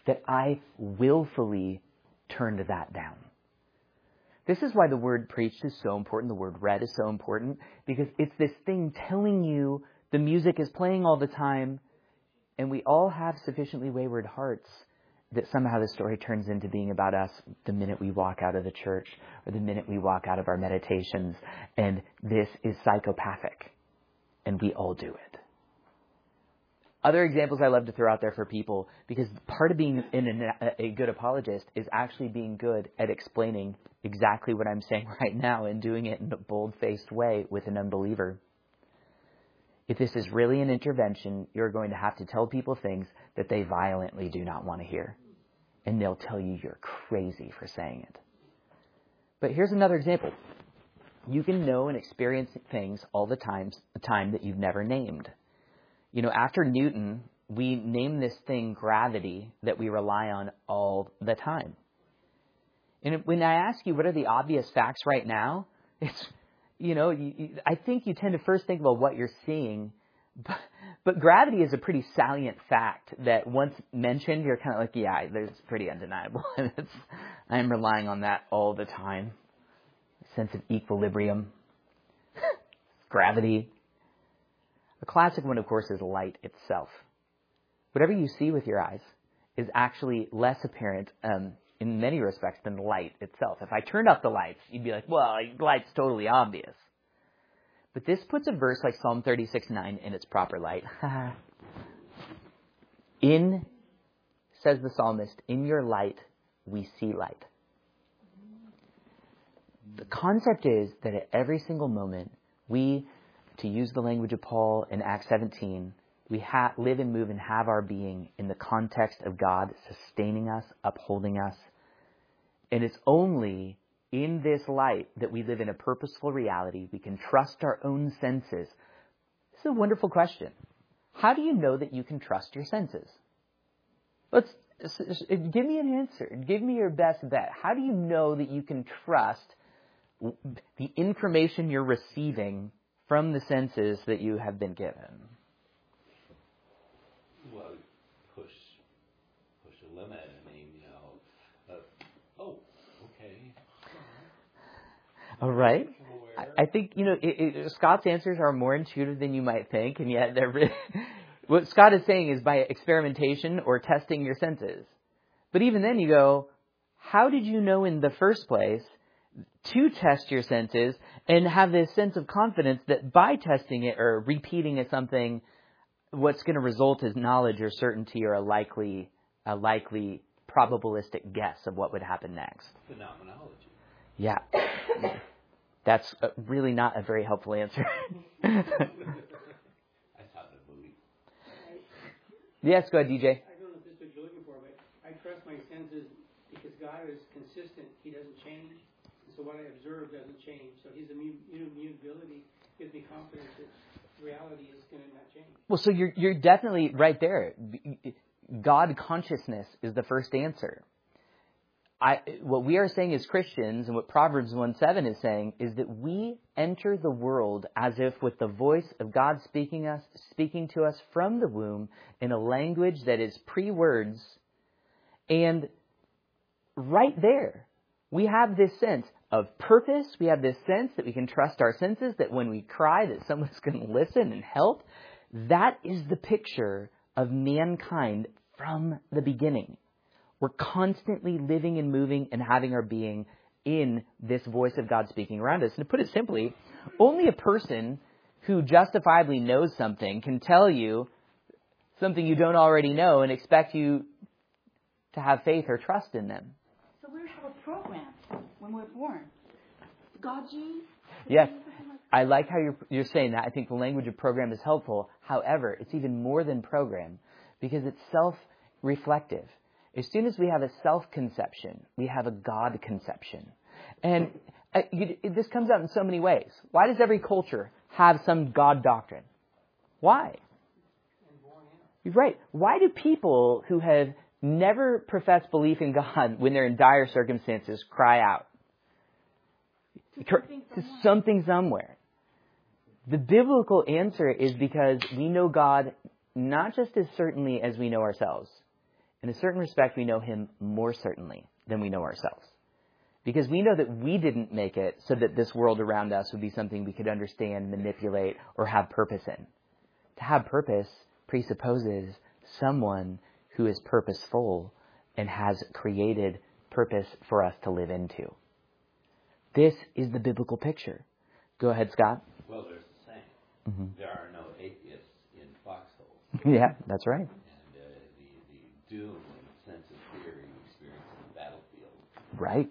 that I willfully turned that down. This is why the word preached is so important, the word read is so important, because it's this thing telling you the music is playing all the time, and we all have sufficiently wayward hearts that somehow the story turns into being about us the minute we walk out of the church or the minute we walk out of our meditations. And this is psychopathic, and we all do it. Other examples I love to throw out there for people, because part of being an, a good apologist is actually being good at explaining exactly what I'm saying right now and doing it in a bold-faced way with an unbeliever. If this is really an intervention, you're going to have to tell people things that they violently do not want to hear. And they'll tell you you're crazy for saying it. But here's another example. You can know and experience things all the time, the time that you've never named. You know, after Newton, we name this thing gravity that we rely on all the time. And when I ask you what are the obvious facts right now, it's, you know, you, you, I think you tend to first think about what you're seeing. But, but gravity is a pretty salient fact that once mentioned, you're kind of like, yeah, it's pretty undeniable. And it's, I'm relying on that all the time. A sense of equilibrium. Gravity. The classic one, of course, is light itself. Whatever you see with your eyes is actually less apparent um, in many respects than light itself. If I turned off the lights, you'd be like, well, light's totally obvious. But this puts a verse like Psalm thirty-six nine in its proper light. In, says the psalmist, in your light we see light. The concept is that at every single moment, we, to use the language of Paul in Acts seventeen, we ha- live and move and have our being in the context of God sustaining us, upholding us. And it's only in this light that we live in a purposeful reality. We can trust our own senses. This is a wonderful question. How do you know that you can trust your senses? Let's give me an answer. Give me your best bet. How do you know that you can trust the information you're receiving from the senses that you have been given? Well, push, push a limit. I mean, you know, uh, oh, okay. All right. I, I think, you know, it, it, Scott's answers are more intuitive than you might think, and yet they're really, what Scott is saying is by experimentation or testing your senses. But even then you go, how did you know in the first place to test your senses and have this sense of confidence that by testing it or repeating it something, what's going to result is knowledge or certainty or a likely, a likely probabilistic guess of what would happen next? Phenomenology. Yeah. That's really not a very helpful answer. I saw the movie. Yes, go ahead, D J. I don't know if this is what you're looking for, but I trust my senses because God is consistent. He doesn't change. So what I observe doesn't change. So his immutability gives me confidence that reality is going to not change. Well, so you're you're definitely right there. God consciousness is the first answer. I, what we are saying as Christians, and what Proverbs one seven is saying, is that we enter the world as if with the voice of God speaking us, speaking to us from the womb in a language that is pre-words. And right there, we have this sense of purpose. We have this sense that we can trust our senses, that when we cry, that someone's going to listen and help. That is the picture of mankind from the beginning. We're constantly living and moving and having our being in this voice of God speaking around us. And to put it simply, only a person who justifiably knows something can tell you something you don't already know and expect you to have faith or trust in them. So we have a program when we're born. God gene? Yes. I like how you're, you're saying that. I think the language of program is helpful. However, it's even more than program because it's self-reflective. As soon as we have a self-conception, we have a God-conception. And uh, you, this comes out in so many ways. Why does every culture have some God doctrine? Why? You're right. Why do people who have never professed belief in God when they're in dire circumstances cry out? To something, to something somewhere. The biblical answer is because we know God not just as certainly as we know ourselves. in a certain respect, we know him more certainly than we know ourselves. Because we know that we didn't make it so that this world around us would be something we could understand, manipulate, or have purpose in. To have purpose presupposes someone who is purposeful and has created purpose for us to live into. This is the biblical picture. Go ahead, Scott. Well, there's the saying. Mm-hmm. There are no atheists in foxholes. Yeah, that's right. And uh, the, the doom and sense of fear you experience in the battlefield. Right.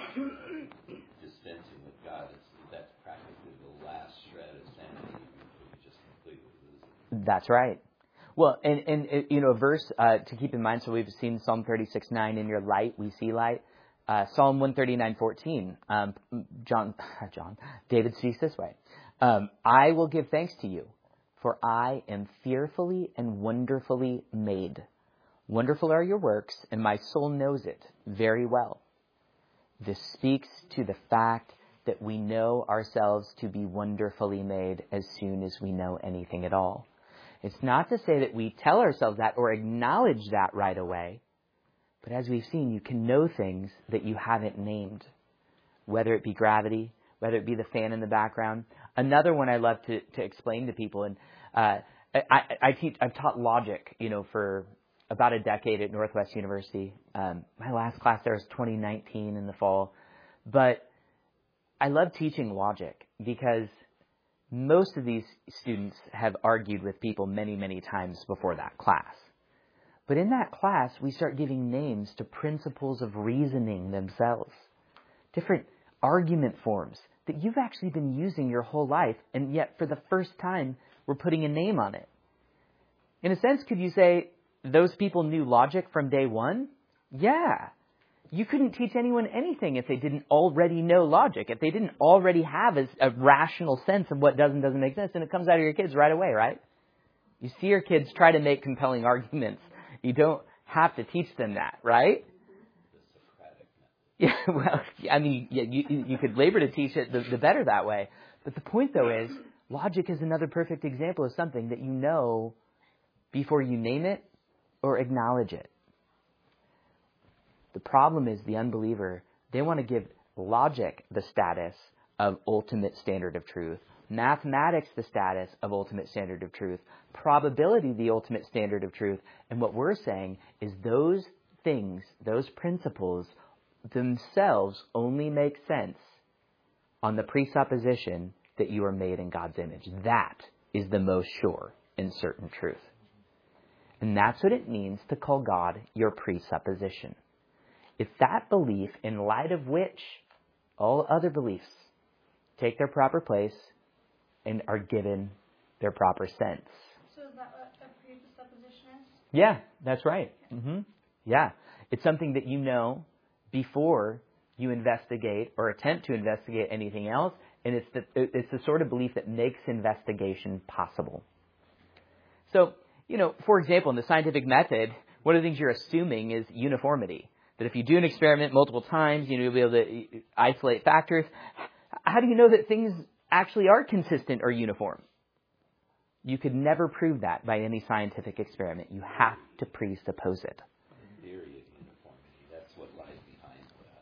Dispensing with God, is, that's practically the last shred of sanity you just completely lose. That's right. Well, and, and you know, a verse uh, to keep in mind, so we've seen Psalm thirty-six nine, in your light we see light. Uh, Psalm one thirty-nine fourteen, um, John, John, David speaks this way. Um, I will give thanks to you, for I am fearfully and wonderfully made. Wonderful are your works, and my soul knows it very well. This speaks to the fact that we know ourselves to be wonderfully made as soon as we know anything at all. It's not to say that we tell ourselves that or acknowledge that right away. But as we've seen, you can know things that you haven't named, whether it be gravity, whether it be the fan in the background. Another one I love to, to explain to people, and uh, I, I teach, I've taught logic, you know, for about a decade at Northwest University. Um, my last class there was twenty nineteen in the fall. But I love teaching logic because most of these students have argued with people many, many times before that class. But in that class, we start giving names to principles of reasoning themselves. Different argument forms that you've actually been using your whole life, and yet for the first time, we're putting a name on it. In a sense, could you say those people knew logic from day one? Yeah. You couldn't teach anyone anything if they didn't already know logic, if they didn't already have a, a rational sense of what does and doesn't make sense, and it comes out of your kids right away, right? You see your kids try to make compelling arguments. You don't have to teach them that, right? Yeah, well, I mean, yeah, you, you could labor to teach it the, the better that way. But the point, though, is logic is another perfect example of something that you know before you name it or acknowledge it. The problem is the unbeliever, they want to give logic the status of ultimate standard of truth, mathematics the status of ultimate standard of truth, probability the ultimate standard of truth. And what we're saying is those things, those principles themselves only make sense on the presupposition that you are made in God's image. That is the most sure and certain truth. And that's what it means to call God your presupposition. It's that belief in light of which all other beliefs take their proper place and are given their proper sense. So is that what a presupposition is? Yeah, that's right. Mm-hmm. Yeah. It's something that you know before you investigate or attempt to investigate anything else, and it's the, it's the sort of belief that makes investigation possible. So, you know, for example, in the scientific method, one of the things you're assuming is uniformity. That if you do an experiment multiple times, you know, you'll be able to isolate factors. How do you know that things actually are consistent or uniform? You could never prove that by any scientific experiment. You have to presuppose it. In theory of uniformity, that's what lies behind,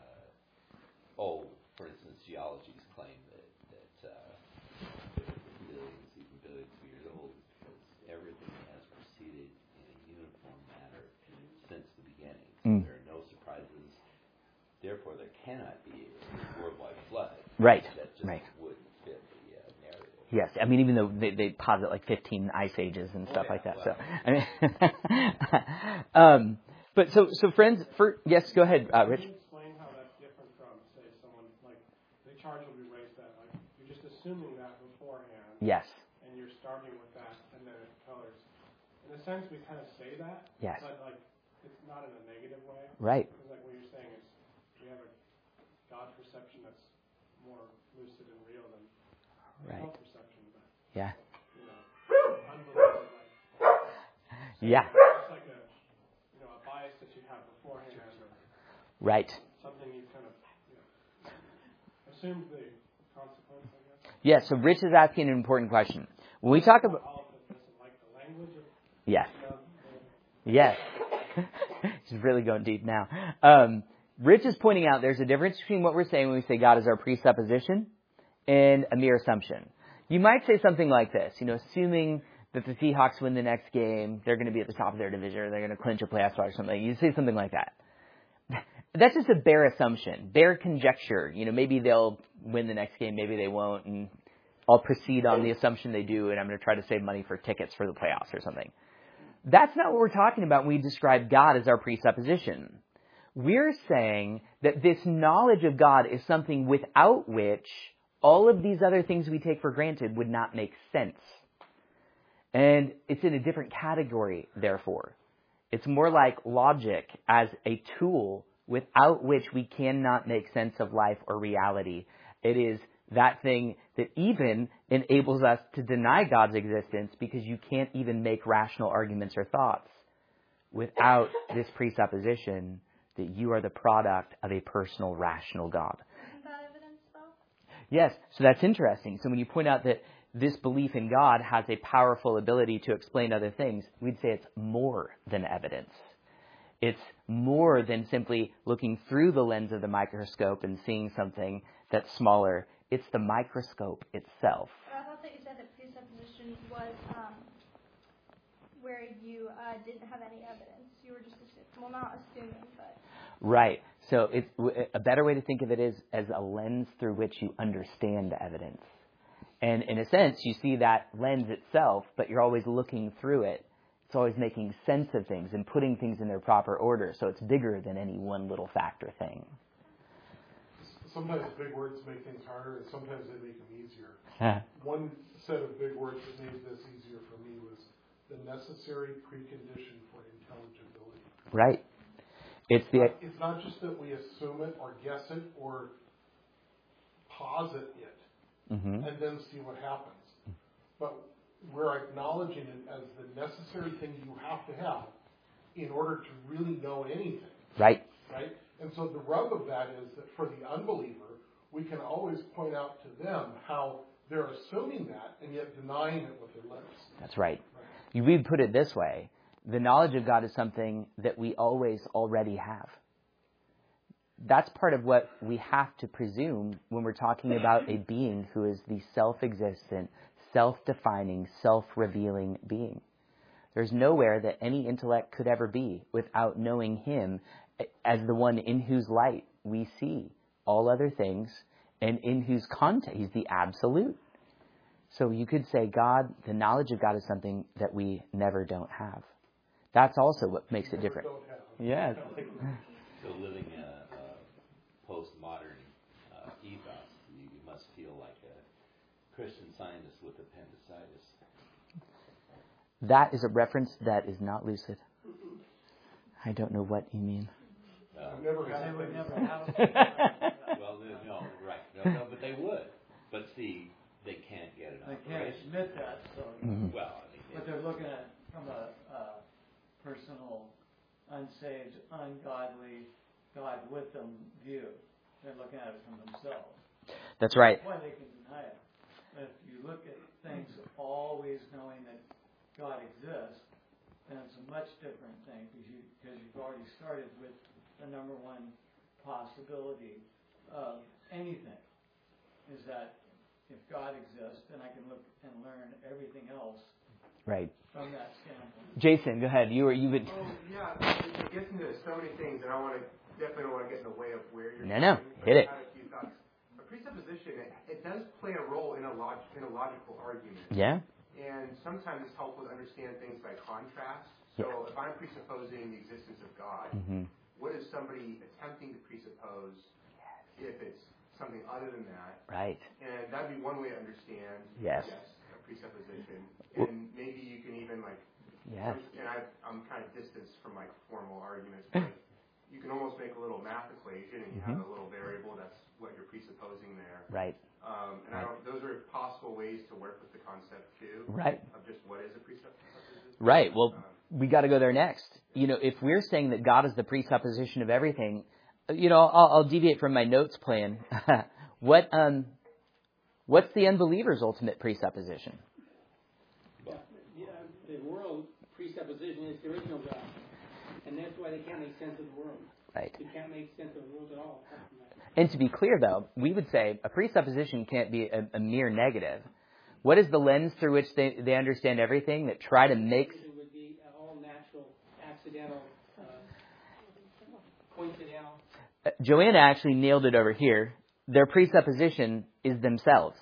uh, oh, for instance, geology's claim that, that uh, billions, even billions of years old, because everything has proceeded in a uniform manner since the beginning. So Mm. there are no surprises. Therefore, there cannot be a worldwide flood. Right. That just Right. wouldn't fit the uh, narrative. Yes, I mean, even though they, they posit like fifteen ice ages and stuff Oh, yeah, like that. wow. So, I mean, um, but so, so friends, for, yes, go ahead, uh, Rich. Can you explain how that's different from, say, someone, like, the charge will be raised that, like, you're just assuming that beforehand. Yes. And you're starting with that, and then it colors. In a sense, we kind of say that. Yes. But, like, it's not in a negative way. Right. Because, like, what you're saying is we have a God perception that's more lucid and real than Right. self perception. But, Yeah. you know, unbelievable, like, Yeah. it's like a, you know, a bias that you have beforehand, or Right. something you kind of, you know, assumed the consequence, I guess. Yeah. So Rich is asking an important question. When we talk about All of this, like the language of, yes, you know, the, yes, He's really going deep now. Um, Rich is pointing out there's a difference between what we're saying when we say God is our presupposition and a mere assumption. You might say something like this, you know, assuming that the Seahawks win the next game, they're going to be at the top of their division, or they're going to clinch a playoff spot or something. You say something like that. That's just a bare assumption, bare conjecture. You know, maybe they'll win the next game, maybe they won't, and I'll proceed on the assumption they do, and I'm going to try to save money for tickets for the playoffs or something. That's not what we're talking about when we describe God as our presupposition. We're saying that this knowledge of God is something without which all of these other things we take for granted would not make sense. And it's in a different category, therefore. It's more like logic as a tool without which we cannot make sense of life or reality. It is that thing that even enables us to deny God's existence because you can't even make rational arguments or thoughts without this presupposition that you are the product of a personal, rational God. Isn't that evidence, though? Yes, so that's interesting. So when you point out that this belief in God has a powerful ability to explain other things, we'd say it's more than evidence. It's more than simply looking through the lens of the microscope and seeing something that's smaller. It's the microscope itself. But I thought that you said that presupposition was um, where you uh, didn't have any evidence. You were just assuming, well, not assuming, but... Right. So it's, a better way to think of it is as a lens through which you understand the evidence. And in a sense, you see that lens itself, but you're always looking through it. It's always making sense of things and putting things in their proper order. So it's bigger than any one little fact or thing. Sometimes big words make things harder, and sometimes they make them easier. One set of big words that made this easier for me was the necessary precondition for intelligibility. Right. It's the. It's not just that we assume it or guess it or posit it Mm-hmm. and then see what happens. But we're acknowledging it as the necessary thing you have to have in order to really know anything. Right. Right? And so the rub of that is that for the unbeliever, we can always point out to them how they're assuming that and yet denying it with their lips. That's right. Right. We put it this way. The knowledge of God is something that we always already have. That's part of what we have to presume when we're talking about a being who is the self-existent, self-defining, self-revealing being. There's nowhere that any intellect could ever be without knowing Him as the one in whose light we see all other things and in whose context He's the absolute. So you could say God, the knowledge of God is something that we never don't have. That's also what makes it different. Yes. So living a, a postmodern uh, ethos, you, you must feel like a Christian Scientist with appendicitis. That is a reference that is not lucid. I don't know what you mean. Uh, I've never had They would never it. have well, they- no, right. No, no, but they would. But see, they can't get it They on can't operation. admit that, so. Mhm. Well, I mean, But they're looking at it from a, a personal, unsaved, ungodly, God with them view. They're looking at it from themselves. That's right. That's why they can deny it. But if you look at things always knowing that God exists, then it's a much different thing because you, because you've already started with the number one possibility of anything is that if God exists, then I can look and learn everything else Right. from that standpoint. Jason, go ahead. You were you would. Oh, yeah, it gets into so many things, and I want to definitely don't want to get in the way of where you're No, no, going, but hit it. I had a few thoughts. A presupposition, it, it does play a role in a log, in a logical argument. Yeah. And sometimes it's helpful to understand things by contrast. So Yeah. if I'm presupposing the existence of God, Mm-hmm. what is somebody attempting to presuppose if it's something other than that? Right. And that'd be one way to understand Yes. a presupposition. Well- And maybe you can even like, Yes. and I, I'm kind of distanced from like formal arguments, but you can almost make a little math equation and you have Mhm. a little variable that's what you're presupposing there. Right. Um, and I don't, those are possible ways to work with the concept too. Right. Of just what is a presupposition. Right. Well, Um, we got to go there next. You know, if we're saying that God is the presupposition of everything, you know, I'll, I'll deviate from my notes plan. what um, what's the unbeliever's ultimate presupposition? Yeah, the world presupposition is there is no God. And that's why they can't make sense of the world. Right. You can't make sense of the world at all. And to be clear, though, we would say a presupposition can't be a, a mere negative. What is the lens through which they, they understand everything that try to make... It would be all natural, accidental, uh, coincidental. Uh, Joanna actually nailed it over here. Their presupposition is themselves.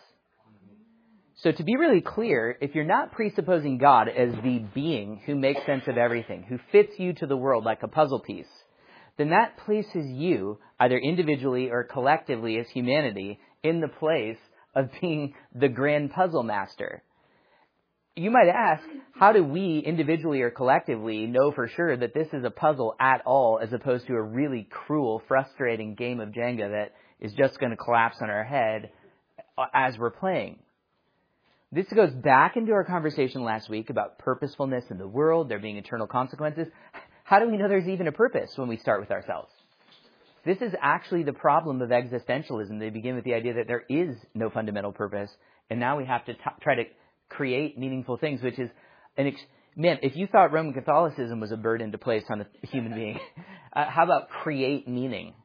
So to be really clear, if you're not presupposing God as the being who makes sense of everything, who fits you to the world like a puzzle piece, then that places you, either individually or collectively as humanity, in the place of being the grand puzzle master. You might ask, how do we individually or collectively know for sure that this is a puzzle at all as opposed to a really cruel, frustrating game of Jenga that is just going to collapse on our head as we're playing? This goes back into our conversation last week about purposefulness in the world, there being eternal consequences. How do we know there's even a purpose when we start with ourselves? This is actually the problem of existentialism. They begin with the idea that there is no fundamental purpose, and now we have to t- try to create meaningful things, which is an ex- man, if you thought Roman Catholicism was a burden to place on a human being, uh, how about create meaning?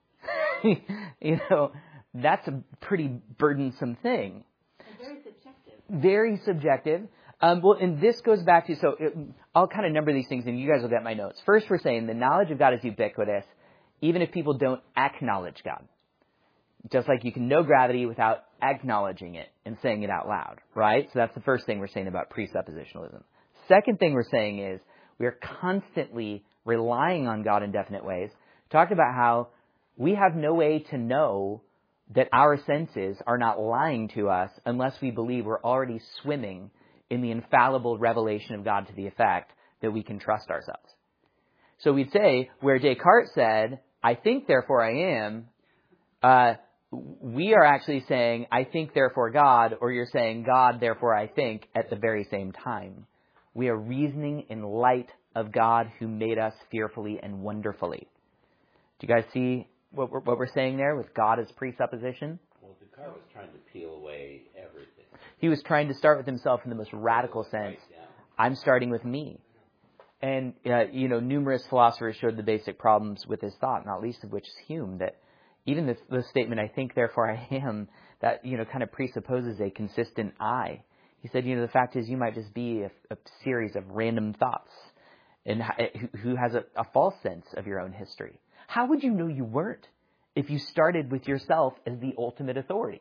You know, that's a pretty burdensome thing. And very subjective. Very subjective. Um, well, and this goes back to, so it, I'll kind of number these things and you guys will get my notes. First, we're saying the knowledge of God is ubiquitous, even if people don't acknowledge God. Just like you can know gravity without acknowledging it and saying it out loud, right? So that's the first thing we're saying about presuppositionalism. Second thing we're saying is we are constantly relying on God in definite ways. We talked about how we have no way to know that our senses are not lying to us unless we believe we're already swimming in the infallible revelation of God to the effect that we can trust ourselves. So we'd say, where Descartes said, I think, therefore I am, uh, we are actually saying, I think, therefore God, or you're saying, God, therefore I think, at the very same time. We are reasoning in light of God who made us fearfully and wonderfully. Do you guys see what we're, what we're saying there with God as presupposition? Well, Descartes was trying to peel away everything. He was trying to start with himself in the most radical sense. I'm starting with me. And, uh, you know, numerous philosophers showed the basic problems with his thought, not least of which is Hume, that even the, the statement, I think, therefore I am, that, you know, kind of presupposes a consistent I. He said, you know, the fact is you might just be a, a series of random thoughts and who, who has a, a false sense of your own history. How would you know you weren't if you started with yourself as the ultimate authority?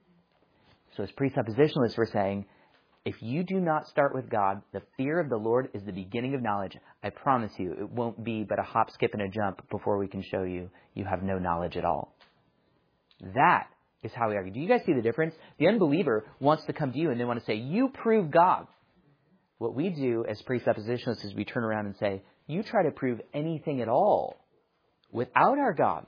So as presuppositionalists, we're saying, if you do not start with God, the fear of the Lord is the beginning of knowledge. I promise you, it won't be but a hop, skip, and a jump before we can show you you have no knowledge at all. That is how we argue. Do you guys see the difference? The unbeliever wants to come to you and they want to say, you prove God. What we do as presuppositionalists is we turn around and say, you try to prove anything at all without our God.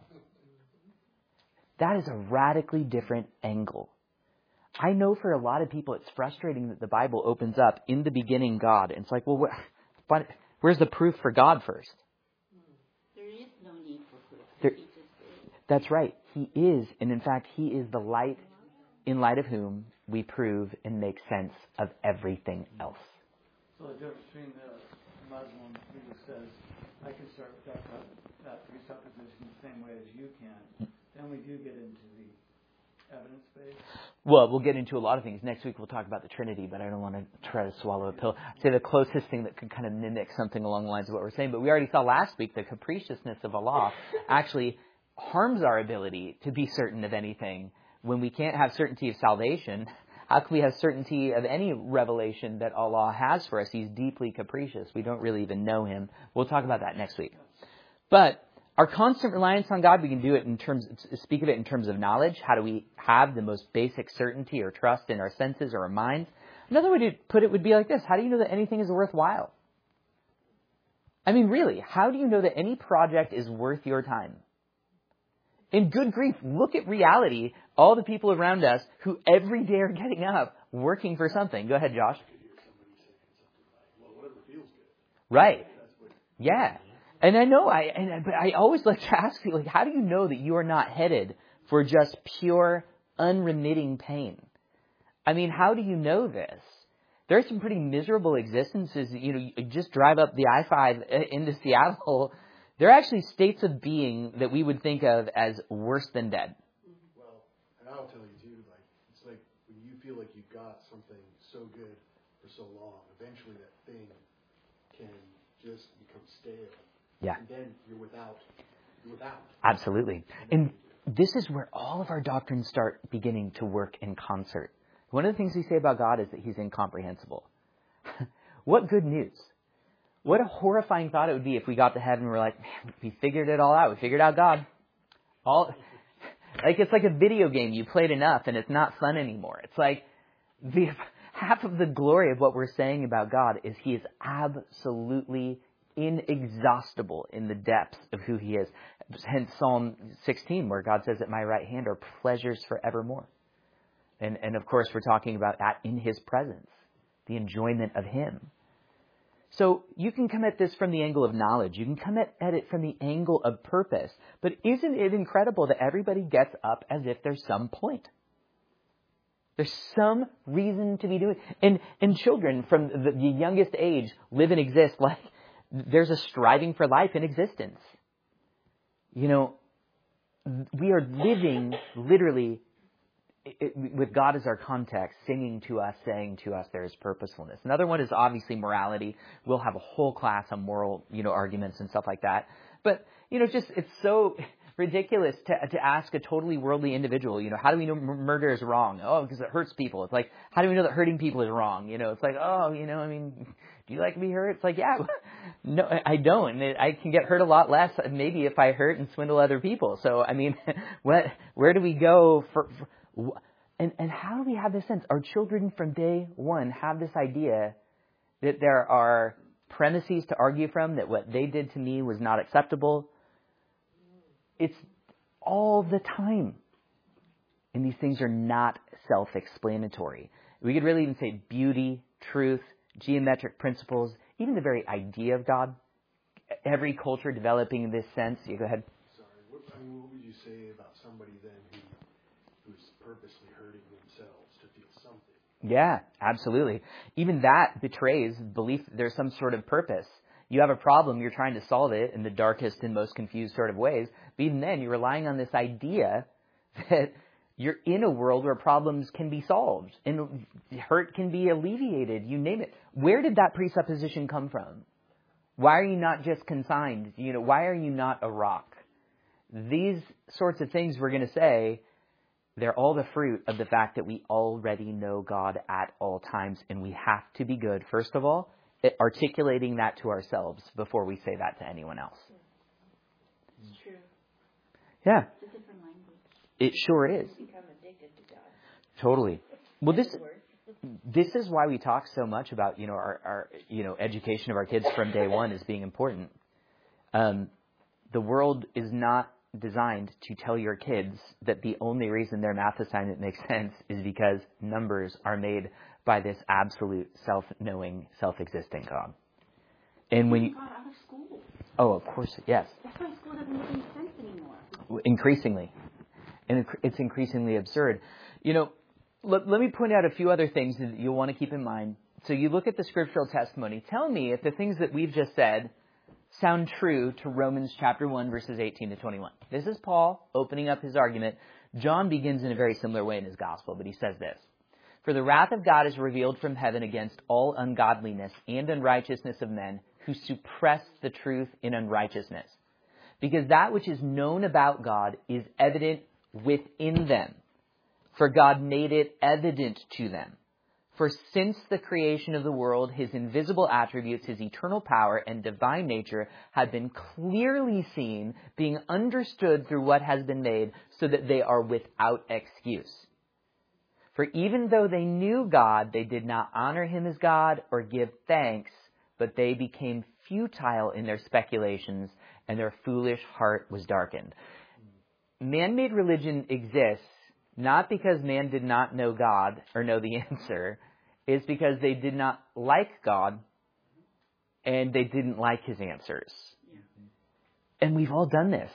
That is a radically different angle. I know for a lot of people it's frustrating that the Bible opens up, in the beginning God. And it's like, well, wh- where's the proof for God first? There is no need for proof. There, He just is. That's right. He is. And in fact, He is the light in light of whom we prove and make sense of everything else. So the difference between the Muslim who says, I can start with that, that presupposition the same way as you can, then we do get into the evidence base? Well, we'll get into a lot of things. Next week we'll talk about the Trinity, but I don't want to try to swallow a pill. I'd say the closest thing that could kind of mimic something along the lines of what we're saying, but we already saw last week the capriciousness of Allah actually harms our ability to be certain of anything. When we can't have certainty of salvation, how can we have certainty of any revelation that Allah has for us? He's deeply capricious. We don't really even know Him. We'll talk about that next week. But our constant reliance on God, we can do it in terms, speak of it in terms of knowledge. How do we have the most basic certainty or trust in our senses or our minds? Another way to put it would be like this. How do you know that anything is worthwhile? I mean, really, how do you know that any project is worth your time? In good grief, look at reality, all the people around us who every day are getting up, working for something. Go ahead, Josh. Right. Yeah. And I know, I and but I always like to ask you, like, how do you know that you are not headed for just pure, unremitting pain? I mean, how do you know this? There are some pretty miserable existences. You know, you just drive up the I five into Seattle They're actually states of being that we would think of as worse than dead. Well, and I'll tell you too, like, it's like when you feel like you've got something so good for so long, eventually that thing can just become stale. Yeah. And then you're without. You're without. Absolutely. And this is where all of our doctrines start beginning to work in concert. One of the things we say about God is that He's incomprehensible. What good news. What a horrifying thought it would be if we got to heaven and we're like, man, we figured it all out. We figured out God. All, like it's like a video game. You played enough and it's not fun anymore. It's like the, half of the glory of what we're saying about God is He is absolutely inexhaustible in the depths of who He is. Hence Psalm sixteen, where God says, at my right hand are pleasures forevermore. And, and of course, we're talking about that in His presence, the enjoyment of Him. So you can come at this from the angle of knowledge. You can come at, at it from the angle of purpose. But isn't it incredible that everybody gets up as if there's some point? There's some reason to be doing it. And, and children from the, the youngest age live and exist like there's a striving for life in existence. You know, we are living literally It, with God as our context, singing to us, saying to us, there is purposefulness. Another one is obviously morality. We'll have a whole class on moral, you know, arguments and stuff like that. But, you know, just, it's so ridiculous to to ask a totally worldly individual, you know, how do we know murder is wrong? Oh, because it hurts people. It's like, how do we know that hurting people is wrong? You know, it's like, oh, you know, I mean, do you like to be hurt? It's like, yeah, no, I don't. I can get hurt a lot less maybe if I hurt and swindle other people. So, I mean, what, where do we go for, for And, and how do we have this sense? Our children from day one have this idea that there are premises to argue from, that what they did to me was not acceptable. It's all the time. And these things are not self-explanatory. We could really even say beauty, truth, geometric principles, even the very idea of God. Every culture developing this sense. You go ahead. Sorry, what, I mean, what would you say about somebody then who who's purposely hurting themselves to feel something? Yeah, absolutely. Even that betrays belief that there's some sort of purpose. You have a problem, you're trying to solve it in the darkest and most confused sort of ways. But even then, you're relying on this idea that you're in a world where problems can be solved and hurt can be alleviated, you name it. Where did that presupposition come from? Why are you not just consigned? You know, why are you not a rock? These sorts of things we're going to say, they're all the fruit of the fact that we already know God at all times, and we have to be good, first of all, at articulating that to ourselves before we say that to anyone else. It's true. Yeah. It's a different language. It sure is. You become addicted to God. Totally. Well, this this is why we talk so much about, you know, our, our you know education of our kids from day one as being important. Um, the world is not designed to tell your kids that the only reason their math assignment makes sense is because numbers are made by this absolute self-knowing, self-existing God. And when you, God out of school. Oh, of course, yes. That's why school doesn't make any sense anymore. Increasingly. And it's increasingly absurd. You know, let, let me point out a few other things that you'll want to keep in mind. So you look at the scriptural testimony. Tell me if the things that we've just said sound true to Romans chapter one, verses eighteen to twenty-one. This is Paul opening up his argument. John begins in a very similar way in his gospel, but he says this. For the wrath of God is revealed from heaven against all ungodliness and unrighteousness of men who suppress the truth in unrighteousness. Because that which is known about God is evident within them. For God made it evident to them. For since the creation of the world, His invisible attributes, His eternal power and divine nature have been clearly seen, being understood through what has been made, so that they are without excuse. For even though they knew God, they did not honor Him as God or give thanks, but they became futile in their speculations, and their foolish heart was darkened. Man-made religion exists not because man did not know God or know the answer. It's because they did not like God and they didn't like His answers. Yeah. And we've all done this.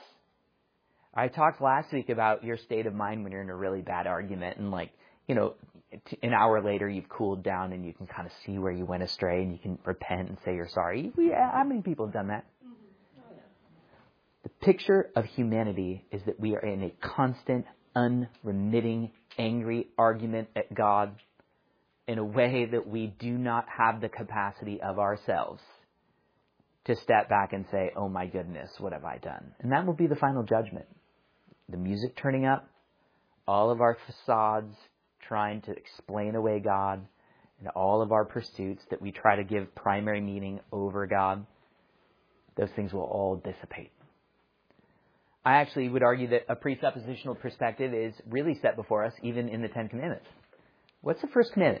I talked last week about your state of mind when you're in a really bad argument and, like, you know, an hour later you've cooled down and you can kind of see where you went astray and you can repent and say you're sorry. Yeah, how many people have done that? The picture of humanity is that we are in a constant, unremitting, angry argument at God in a way that we do not have the capacity of ourselves to step back and say, oh my goodness, what have I done? And that will be the final judgment. The music turning up, all of our facades trying to explain away God, and all of our pursuits that we try to give primary meaning over God, those things will all dissipate. I actually would argue that a presuppositional perspective is really set before us even in the Ten Commandments. What's the first commandment?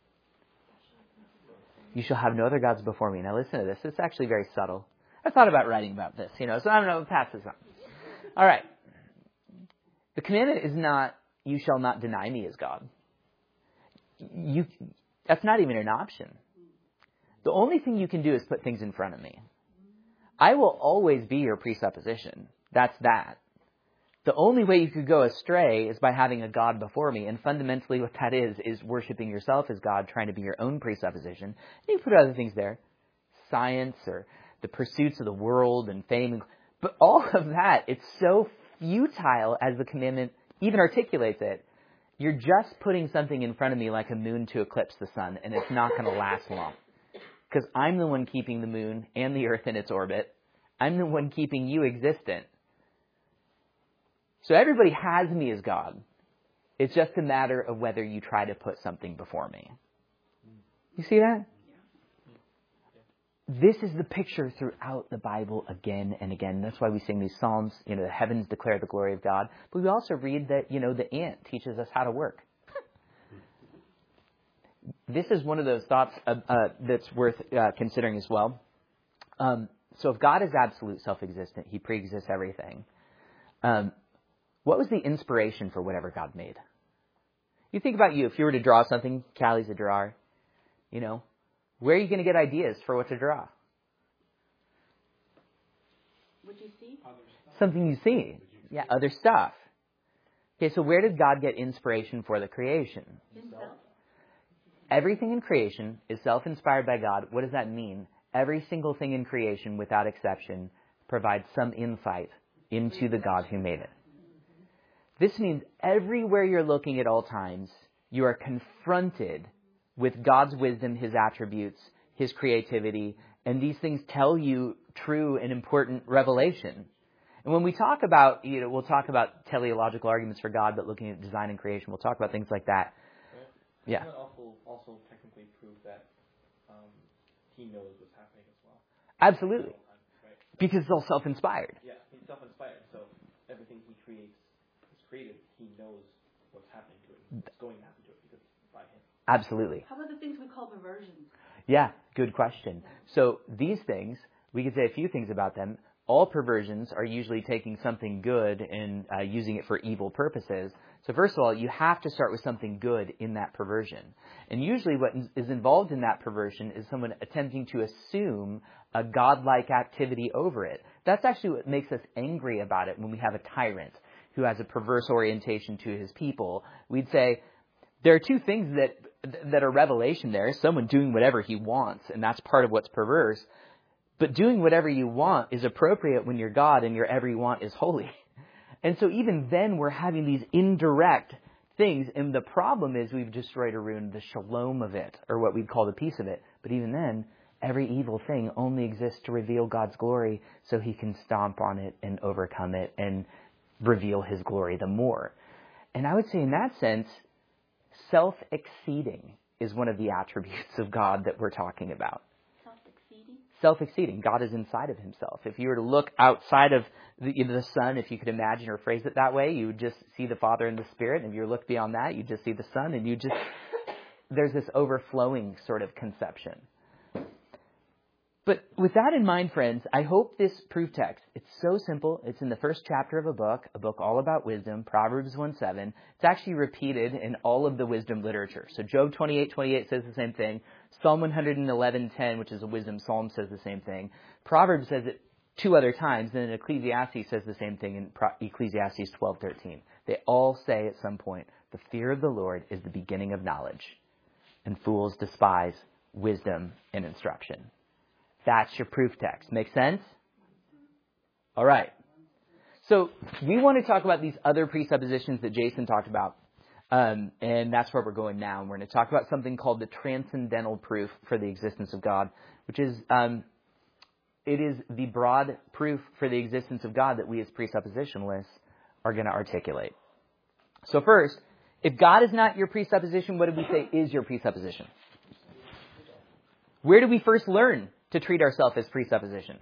You shall have no other gods before me. Now listen to this. It's actually very subtle. I thought about writing about this, you know, so I'm going to pass this on. All right. The commandment is not, you shall not deny me as God. You, that's not even an option. The only thing you can do is put things in front of me. I will always be your presupposition. That's that. The only way you could go astray is by having a God before me. And fundamentally what that is, is worshiping yourself as God, trying to be your own presupposition. And you can put other things there. Science or the pursuits of the world and fame. But all of that, it's so futile as the commandment even articulates it. You're just putting something in front of me like a moon to eclipse the sun, and it's not going to last long. Because I'm the one keeping the moon and the earth in its orbit. I'm the one keeping you existent. So everybody has me as God. It's just a matter of whether you try to put something before me. You see that? This is the picture throughout the Bible again and again. That's why we sing these psalms, you know, the heavens declare the glory of God. But we also read that, you know, the ant teaches us how to work. This is one of those thoughts uh, uh, that's worth uh, considering as well. Um, so if God is absolute self-existent, he pre-exists everything. Um, what was the inspiration for whatever God made? You think about you. If you were to draw something, Callie's a drawer, you know, where are you going to get ideas for what to draw? What you see? Something you see. Yeah, other stuff. Okay, so where did God get inspiration for the creation? Himself. Everything in creation is self-inspired by God. What does that mean? Every single thing in creation, without exception, provides some insight into the God who made it. This means everywhere you're looking at all times, you are confronted with God's wisdom, his attributes, his creativity, and these things tell you true and important revelation. And when we talk about, you know, we'll talk about teleological arguments for God, but looking at design and creation, we'll talk about things like that. Right. Yeah. Doesn't that also, also technically prove that um, he knows what's happening as well? Absolutely. Right. Because it's all self-inspired. Yeah, he's self-inspired, so everything he creates is created. He knows what's happening to it. It's going to happen to it because it's by him. Absolutely. How about the things we call perversions? Yeah, good question. So these things, we could say a few things about them. All perversions are usually taking something good and uh, using it for evil purposes. So first of all, you have to start with something good in that perversion. And usually what is involved in that perversion is someone attempting to assume a godlike activity over it. That's actually what makes us angry about it when we have a tyrant who has a perverse orientation to his people. We'd say, there are two things that that are revelation there. Someone doing whatever he wants, and that's part of what's perverse. But doing whatever you want is appropriate when you're God and your every want is holy. And so even then we're having these indirect things, and the problem is we've destroyed or ruined the shalom of it, or what we'd call the peace of it. But even then, every evil thing only exists to reveal God's glory so he can stomp on it and overcome it and reveal his glory the more. And I would say in that sense, self-exceeding is one of the attributes of God that we're talking about. Self-exceeding? Self-exceeding. God is inside of himself. If you were to look outside of the, the Son, if you could imagine or phrase it that way, you would just see the Father and the Spirit. And if you look beyond that, you just see the Son, and you just, there's this overflowing sort of conception. But with that in mind, friends, I hope this proof text, it's so simple. It's in the first chapter of a book, a book all about wisdom, Proverbs one seven. It's actually repeated in all of the wisdom literature. So Job twenty-eight twenty-eight says the same thing. Psalm one eleven ten, which is a wisdom psalm, says the same thing. Proverbs says it two other times. Then Ecclesiastes says the same thing in Ecclesiastes twelve thirteen. They all say at some point, the fear of the Lord is the beginning of knowledge, and fools despise wisdom and instruction. That's your proof text. Make sense? All right. So we want to talk about these other presuppositions that Jason talked about. Um, and that's where we're going now. And we're going to talk about something called the transcendental proof for the existence of God, which is, um, it is the broad proof for the existence of God that we as presuppositionalists are going to articulate. So first, if God is not your presupposition, what did we say is your presupposition? Where do we first learn to treat ourselves as presupposition?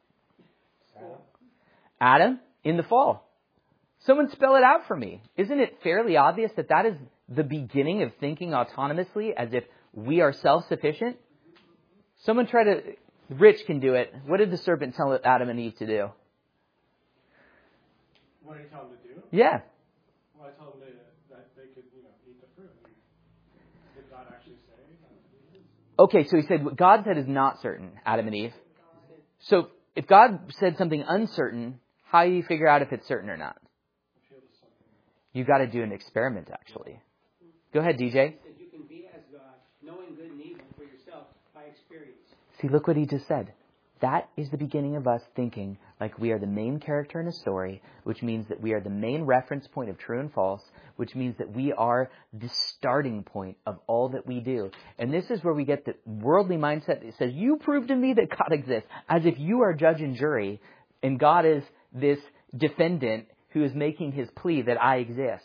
Adam, in the fall. Someone spell it out for me. Isn't it fairly obvious that that is the beginning of thinking autonomously as if we are self-sufficient? Someone try to... Rich can do it. What did the serpent tell Adam and Eve to do? What did he tell them to do? Yeah. Well, I told them they, that they could, you know, eat the fruit. Did God actually say? Okay, so he said what God said is not certain, Adam and Eve. So if God said something uncertain, how do you figure out if it's certain or not? You've got to do an experiment, actually. Go ahead, D J. You can be as God, knowing good and evil for yourself by experience. See, look what he just said. That is the beginning of us thinking like we are the main character in a story, which means that we are the main reference point of true and false, which means that we are the starting point of all that we do. And this is where we get the worldly mindset that says, you prove to me that God exists, as if you are judge and jury, and God is this defendant who is making his plea that I exist.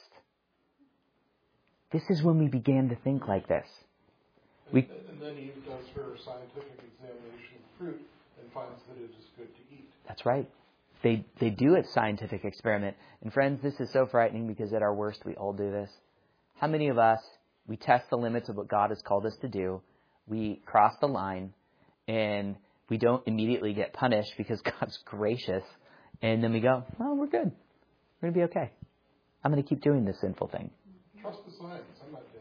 This is when we began to think like this. And, We, and then Eve does her scientific examination of fruit and finds that it is good to eat. That's right. They they do a scientific experiment. And friends, this is so frightening because at our worst, we all do this. How many of us, we test the limits of what God has called us to do, we cross the line, and we don't immediately get punished because God's gracious, and then we go, well, we're good. We're going to be okay. I'm going to keep doing this sinful thing. Trust the science. I'm not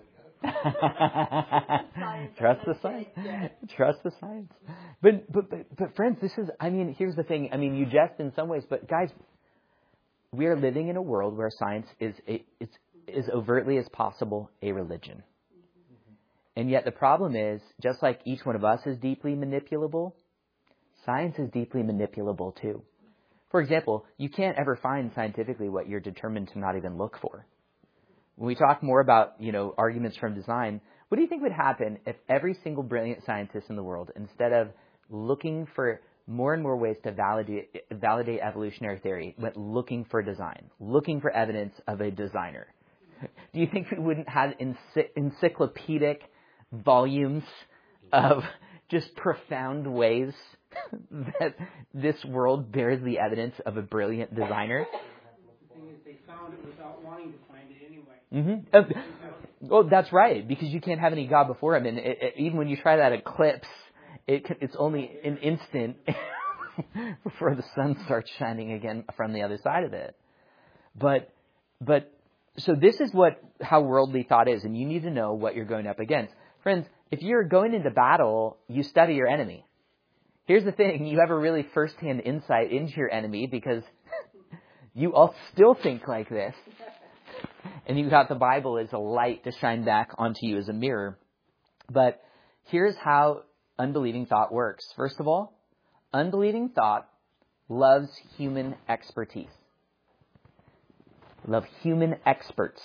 dead yet. Trust the science. Trust the science. But, but but but friends, this is, I mean, here's the thing. I mean, you jest in some ways, but guys, we are living in a world where science is a, it's as overtly as possible a religion. And yet the problem is, just like each one of us is deeply manipulable, science is deeply manipulable too. For example, you can't ever find scientifically what you're determined to not even look for. When we talk more about, you know, arguments from design, what do you think would happen if every single brilliant scientist in the world, instead of looking for more and more ways to validate, validate evolutionary theory, went looking for design, looking for evidence of a designer? Do you think we wouldn't have ency- encyclopedic volumes of just profound ways that this world bears the evidence of a brilliant designer? The thing is, they found it without wanting to find it anyway. Mm-hmm. Uh, oh, that's right, because you can't have any God before him, and it, it, even when you try that eclipse, it can, it's only an instant before the sun starts shining again from the other side of it. But, but, so this is what how worldly thought is, and you need to know what you're going up against. Friends, if you're going into battle, you study your enemy. Here's the thing, you have a really first-hand insight into your enemy because you all still think like this. And you've got the Bible as a light to shine back onto you as a mirror. But here's how unbelieving thought works. First of all, unbelieving thought loves human expertise. Love human experts.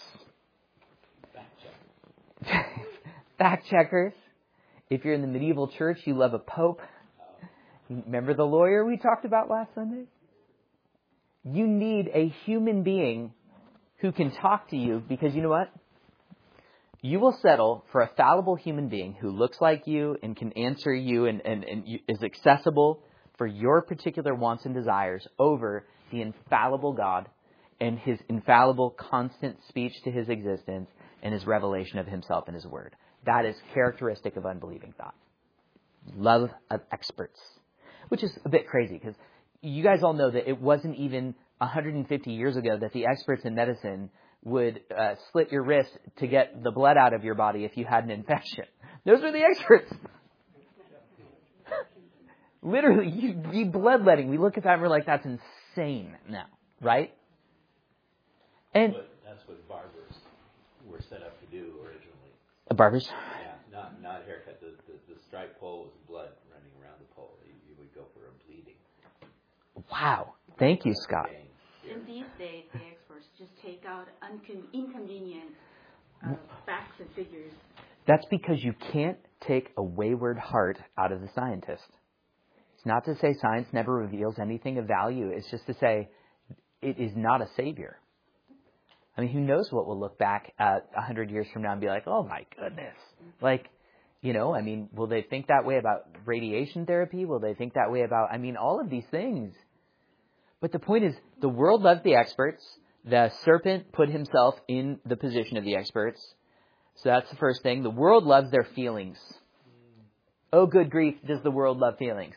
Fact checkers. If you're in the medieval church, you love a pope. Remember the lawyer we talked about last Sunday? You need a human being who can talk to you because you know what? You will settle for a fallible human being who looks like you and can answer you and, and, and you, is accessible for your particular wants and desires over the infallible God and his infallible constant speech to his existence and his revelation of himself and his word. That is characteristic of unbelieving thought. Love of experts. Which is a bit crazy because you guys all know that it wasn't even one hundred fifty years ago that the experts in medicine would uh, slit your wrist to get the blood out of your body if you had an infection. Those are the experts. Literally, you, you bloodletting. We look at that and we're like, that's insane now, right? And but that's what barbers were set up to do originally. Uh, barbers? Yeah, not not haircut. The, the, the striped pole was blood running around the pole. You, you would go for a bleeding. Wow. Thank you, Scott. uncon- inconvenient uh, facts and figures. That's because you can't take a wayward heart out of the scientist. It's not to say science never reveals anything of value. It's just to say it is not a savior. I mean, who knows what we'll look back at a hundred years from now and be like, oh my goodness. Like, you know, I mean, will they think that way about radiation therapy? Will they think that way about, I mean, all of these things. But the point is, the world loves the experts. The serpent put himself in the position of the experts. So that's the first thing. The world loves their feelings. Oh, good grief, does the world love feelings?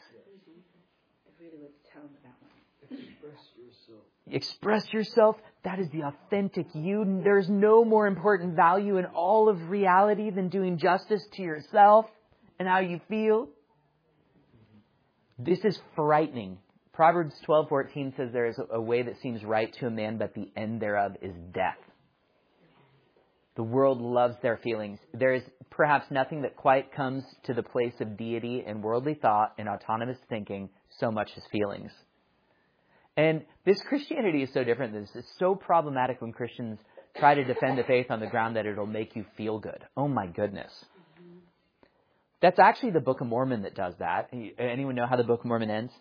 Express yourself. Express yourself. That is the authentic you. There's no more important value in all of reality than doing justice to yourself and how you feel. This is frightening. Proverbs twelve fourteen says there is a way that seems right to a man, but the end thereof is death. The world loves their feelings. There is perhaps nothing that quite comes to the place of deity and worldly thought and autonomous thinking so much as feelings. And this Christianity is so different. This is so problematic when Christians try to defend the faith on the ground that it'll make you feel good. Oh my goodness. That's actually the Book of Mormon that does that. Anyone know how the Book of Mormon ends?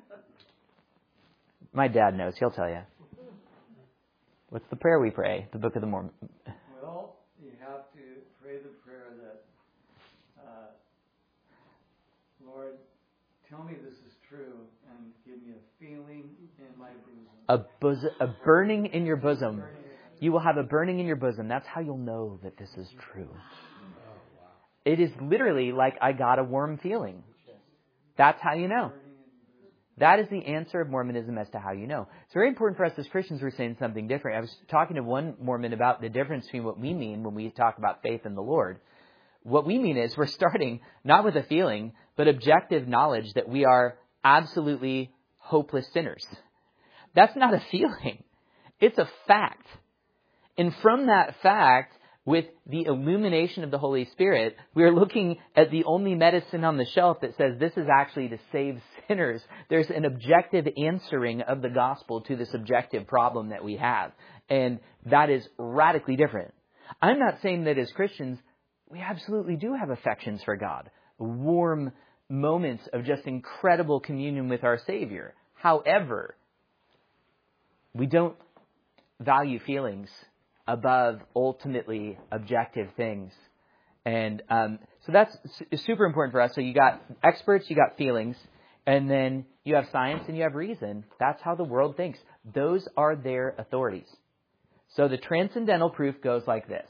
My dad knows. He'll tell you. What's the prayer we pray? The Book of the Mormon. Well, you have to pray the prayer that, uh, Lord, tell me this is true and give me a feeling in my bosom. A, bus- a burning in your bosom. You will have a burning in your bosom. That's how you'll know that this is true. It is literally like I got a warm feeling. That's how you know. That is the answer of Mormonism as to how you know. It's very important for us as Christians we're saying something different. I was talking to one Mormon about the difference between what we mean when we talk about faith in the Lord. What we mean is we're starting not with a feeling, but objective knowledge that we are absolutely hopeless sinners. That's not a feeling. It's a fact. And from that fact, with the illumination of the Holy Spirit, we are looking at the only medicine on the shelf that says this is actually to save sinners. There's an objective answering of the gospel to the subjective problem that we have. And that is radically different. I'm not saying that as Christians, we absolutely do have affections for God. Warm moments of just incredible communion with our Savior. However, we don't value feelings above ultimately objective things. And um, so that's su- super important for us. So you got experts, you got feelings, and then you have science and you have reason. That's how the world thinks. Those are their authorities. So the transcendental proof goes like this.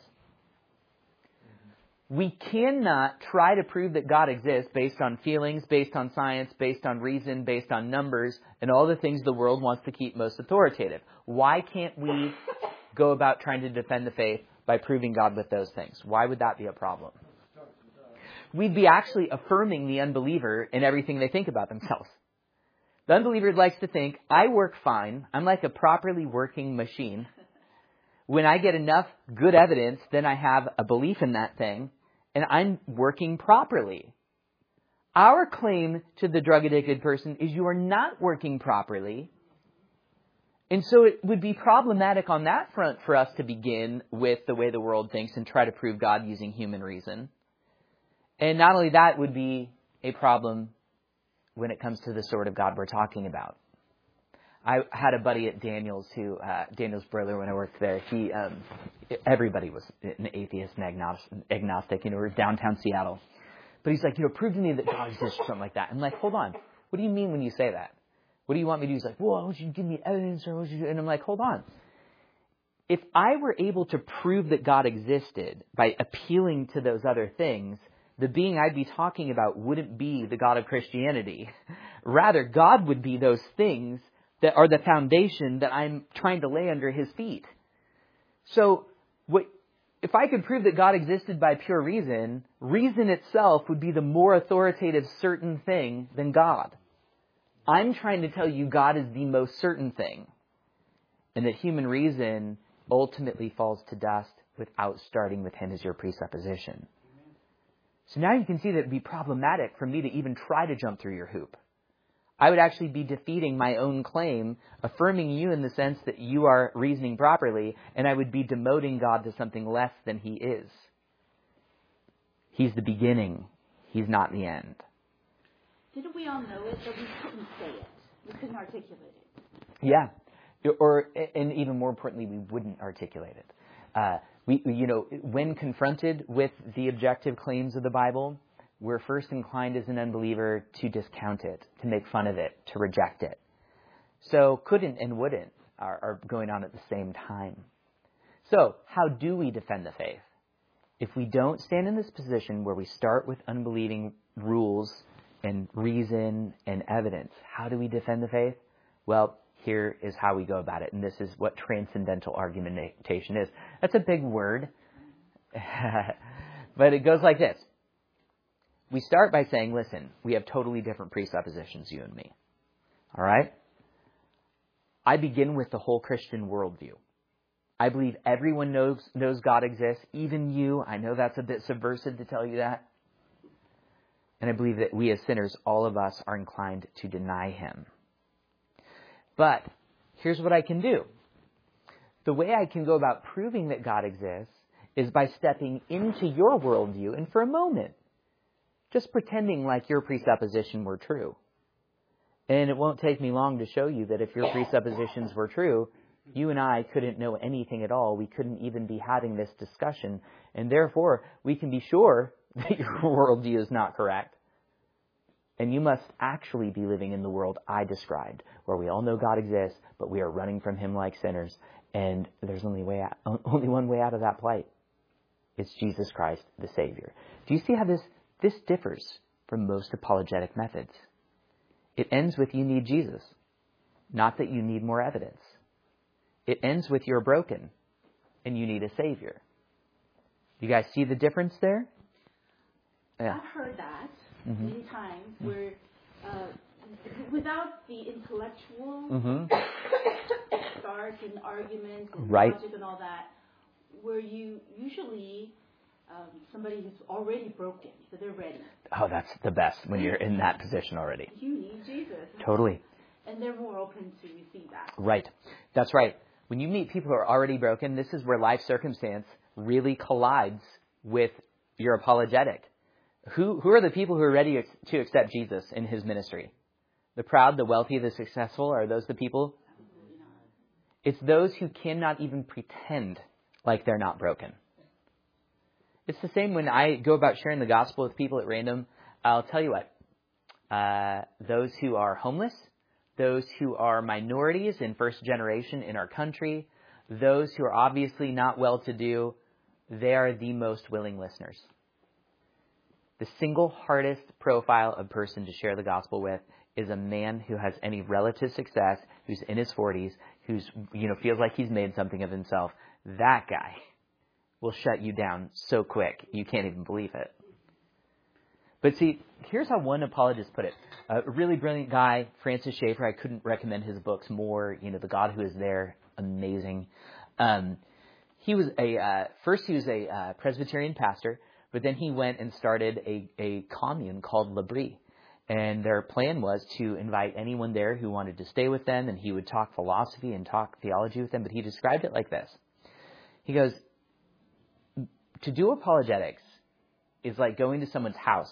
We cannot try to prove that God exists based on feelings, based on science, based on reason, based on numbers, and all the things the world wants to keep most authoritative. Why can't we go about trying to defend the faith by proving God with those things? Why would that be a problem? We'd be actually affirming the unbeliever in everything they think about themselves. The unbeliever likes to think, I work fine. I'm like a properly working machine. When I get enough good evidence, then I have a belief in that thing, and I'm working properly. Our claim to the drug-addicted person is you are not working properly. And so it would be problematic on that front for us to begin with the way the world thinks and try to prove God using human reason. And not only that would be a problem when it comes to the sort of God we're talking about. I had a buddy at Daniels who, uh, Daniels Broiler, when I worked there, he, um, everybody was an atheist and agnostic, you know, we're downtown Seattle. But he's like, you know, prove to me that God exists or something like that. I'm like, hold on. What do you mean when you say that? What do you want me to do? He's like, well, I want you to give me evidence or what you do. And I'm like, hold on. If I were able to prove that God existed by appealing to those other things, the being I'd be talking about wouldn't be the God of Christianity. Rather, God would be those things that are the foundation that I'm trying to lay under his feet. So what, if I could prove that God existed by pure reason, reason itself would be the more authoritative certain thing than God. I'm trying to tell you God is the most certain thing, and that human reason ultimately falls to dust without starting with him as your presupposition. So now you can see that it would be problematic for me to even try to jump through your hoop. I would actually be defeating my own claim, affirming you in the sense that you are reasoning properly, and I would be demoting God to something less than he is. He's the beginning. He's not the end. Didn't we all know it, but we couldn't say it? We couldn't articulate it. Yeah. Or, and even more importantly, we wouldn't articulate it. Uh, we, you know, when confronted with the objective claims of the Bible, we're first inclined as an unbeliever to discount it, to make fun of it, to reject it. So couldn't and wouldn't are, are going on at the same time. So how do we defend the faith? If we don't stand in this position where we start with unbelieving rules and reason and evidence, how do we defend the faith? Well, here is how we go about it. And this is what transcendental argumentation is. That's a big word. But it goes like this. We start by saying, listen, we have totally different presuppositions, you and me. All right? I begin with the whole Christian worldview. I believe everyone knows knows God exists, even you. I know that's a bit subversive to tell you that. And I believe that we as sinners, all of us, are inclined to deny him. But here's what I can do. The way I can go about proving that God exists is by stepping into your worldview and for a moment, just pretending like your presupposition were true. And it won't take me long to show you that if your presuppositions were true, you and I couldn't know anything at all. We couldn't even be having this discussion. And therefore, we can be sure that your worldview is not correct. And you must actually be living in the world I described, where we all know God exists, but we are running from him like sinners. And there's only way out, only one way out of that plight. It's Jesus Christ, the Savior. Do you see how this, this differs from most apologetic methods? It ends with you need Jesus, not that you need more evidence. It ends with you're broken and you need a Savior. You guys see the difference there? Yeah. I've heard that mm-hmm. many times where uh, without the intellectual mm-hmm. start and arguments and right. logic and all that, where you usually um, somebody who's already broken, so they're ready. Oh, that's the best when you're in that position already. You need Jesus. Totally. And they're more open to receive that. Right. That's right. When you meet people who are already broken, this is where life circumstance really collides with your apologetic. Who who are the people who are ready to accept Jesus in his ministry? The proud, the wealthy, the successful? Are those the people? Absolutely not. It's those who cannot even pretend like they're not broken. It's the same when I go about sharing the gospel with people at random. I'll tell you what. Uh, those who are homeless, those who are minorities in first generation in our country, those who are obviously not well-to-do, they are the most willing listeners. The single hardest profile of person to share the gospel with is a man who has any relative success, who's in his forties, who's, you know, feels like he's made something of himself. That guy will shut you down so quick, you can't even believe it. But see, here's how one apologist put it. A really brilliant guy, Francis Schaeffer. I couldn't recommend his books more. You know, The God Who Is There, amazing. Um, he was a, uh, first he was a uh, Presbyterian pastor, but then he went and started a, a commune called L'Abri. And their plan was to invite anyone there who wanted to stay with them, and he would talk philosophy and talk theology with them. But he described it like this. He goes, to do apologetics is like going to someone's house.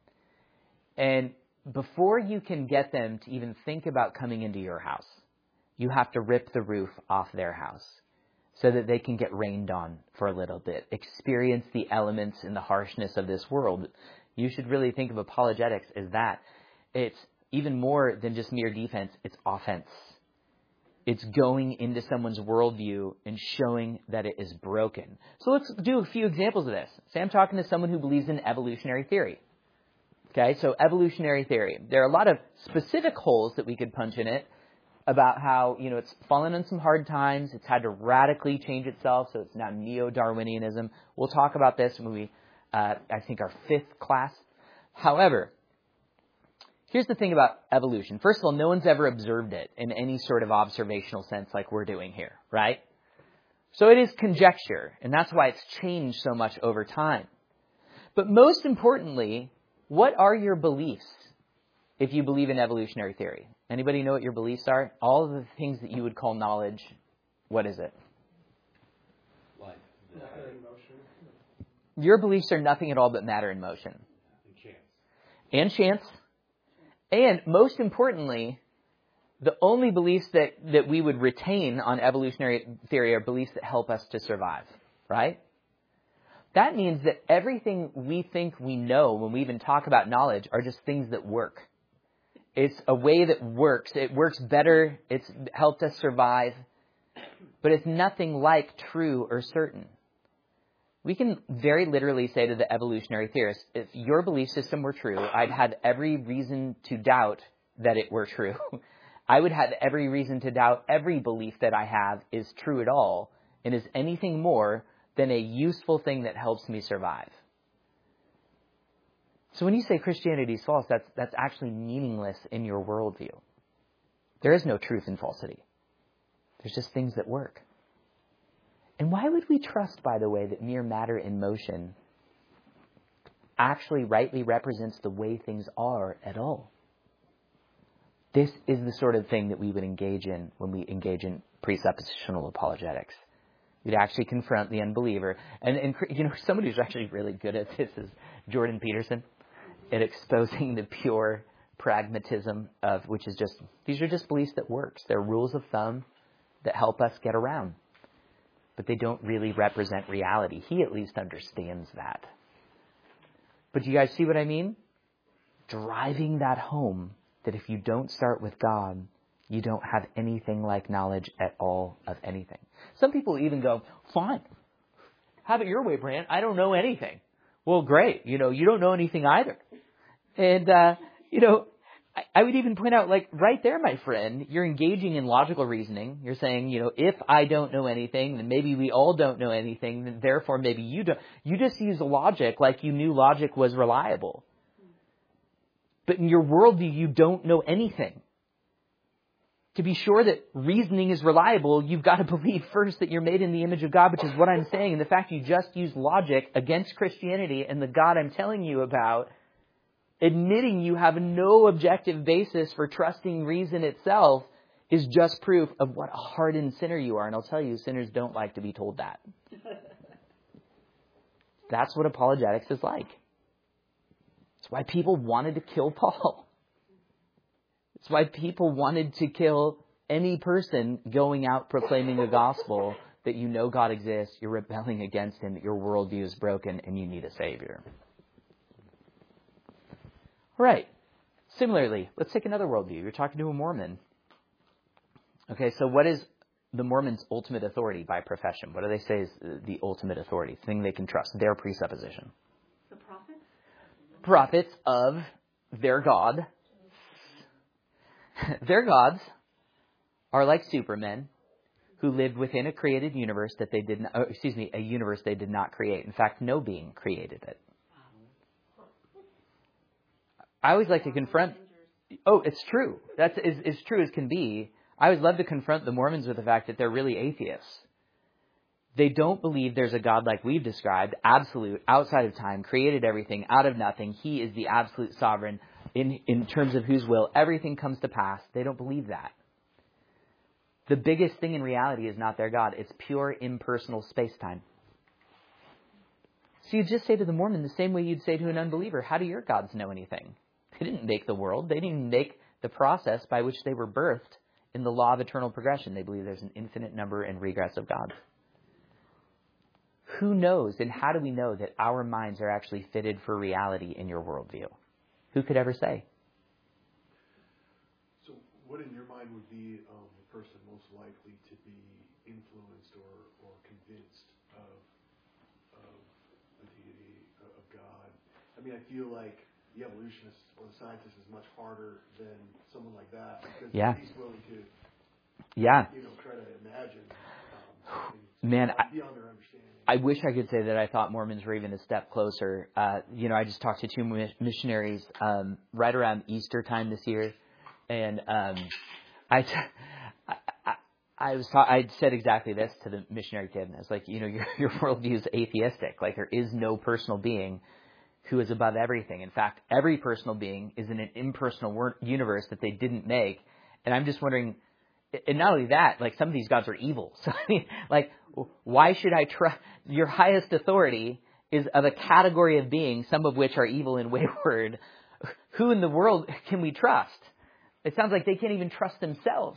And before you can get them to even think about coming into your house, you have to rip the roof off their house so that they can get rained on for a little bit, experience the elements and the harshness of this world. You should really think of apologetics as that. It's even more than just mere defense. It's offense. It's going into someone's worldview and showing that it is broken. So let's do a few examples of this. Say I'm talking to someone who believes in evolutionary theory. Okay, so evolutionary theory. There are a lot of specific holes that we could punch in it about how, you know, it's fallen on some hard times. It's had to radically change itself, so it's now neo-Darwinianism. We'll talk about this when we, uh, I think, our fifth class. However, here's the thing about evolution. First of all, no one's ever observed it in any sort of observational sense like we're doing here, right? So it is conjecture, and that's why it's changed so much over time. But most importantly, what are your beliefs if you believe in evolutionary theory. Anybody know what your beliefs are? All of the things that you would call knowledge, what is it? Life. Matter in motion. Your beliefs are nothing at all but matter in motion. And chance. And chance. And most importantly, the only beliefs that, that we would retain on evolutionary theory are beliefs that help us to survive, right? That means that everything we think we know when we even talk about knowledge are just things that work. It's a way that works. It works better. It's helped us survive. But it's nothing like true or certain. We can very literally say to the evolutionary theorist, if your belief system were true, I'd have every reason to doubt that it were true. I would have every reason to doubt every belief that I have is true at all and is anything more than a useful thing that helps me survive. So when you say Christianity is false, that's, that's actually meaningless in your worldview. There is no truth in falsity. There's just things that work. And why would we trust, by the way, that mere matter in motion actually rightly represents the way things are at all? This is the sort of thing that we would engage in when we engage in presuppositional apologetics. We'd actually confront the unbeliever. And, and you know, somebody who's actually really good at this is Jordan Peterson, at exposing the pure pragmatism of, which is just, these are just beliefs that works. They're rules of thumb that help us get around. But they don't really represent reality. He at least understands that. But you guys see what I mean? Driving that home, that if you don't start with God, you don't have anything like knowledge at all of anything. Some people even go, fine, have it your way, Brant. I don't know anything. Well, great. You know, you don't know anything either. And, uh, you know, I, I would even point out, like, right there, my friend, you're engaging in logical reasoning. You're saying, you know, if I don't know anything, then maybe we all don't know anything, then therefore maybe you don't. You just use logic like you knew logic was reliable. But in your worldview, you don't know anything. To be sure that reasoning is reliable, you've got to believe first that you're made in the image of God, which is what I'm saying. And the fact you just use logic against Christianity and the God I'm telling you about, admitting you have no objective basis for trusting reason itself, is just proof of what a hardened sinner you are. And I'll tell you, sinners don't like to be told that. That's what apologetics is like. It's why people wanted to kill Paul. It's why people wanted to kill any person going out proclaiming the gospel that you know God exists, you're rebelling against Him, that your worldview is broken, and you need a Savior. All right. Similarly, let's take another worldview. You're talking to a Mormon. Okay, so what is the Mormon's ultimate authority by profession? What do they say is the ultimate authority, thing they can trust, their presupposition? The prophets? Prophets of their God. Their gods are like supermen who lived within a created universe that they did not, oh, excuse me, a universe they did not create. In fact, no being created it. I always like to confront, oh, it's true. That's as, as true as can be. I always love to confront the Mormons with the fact that they're really atheists. They don't believe there's a God like we've described, absolute, outside of time, created everything out of nothing. He is the absolute sovereign. In, in terms of whose will everything comes to pass. They don't believe that. The biggest thing in reality is not their God. It's pure impersonal space-time. So you just say to the Mormon the same way you'd say to an unbeliever, how do your gods know anything? They didn't make the world. They didn't make the process by which they were birthed in the law of eternal progression. They believe there's an infinite number and regress of gods. Who knows, and how do we know that our minds are actually fitted for reality in your worldview? Who could ever say? So what in your mind would be um, the person most likely to be influenced or, or convinced of, of the deity of God? I mean, I feel like the evolutionist or the scientist is much harder than someone like that because yeah. he's willing to yeah. you know, try to imagine um, Man, beyond their understanding. I wish I could say that I thought Mormons were even a step closer. Uh, you know, I just talked to two missionaries um, right around Easter time this year, and um, I, t- I, I, I was ta- I said exactly this to the missionary kid. I was like, you know, your your worldview is atheistic. Like there is no personal being. who is above everything. In fact, every personal being is in an impersonal wor- universe that they didn't make. And I'm just wondering, and not only that, like some of these gods are evil. So I mean, like, why should I trust? Your highest authority is of a category of beings, some of which are evil and wayward. Who in the world can we trust? It sounds like they can't even trust themselves.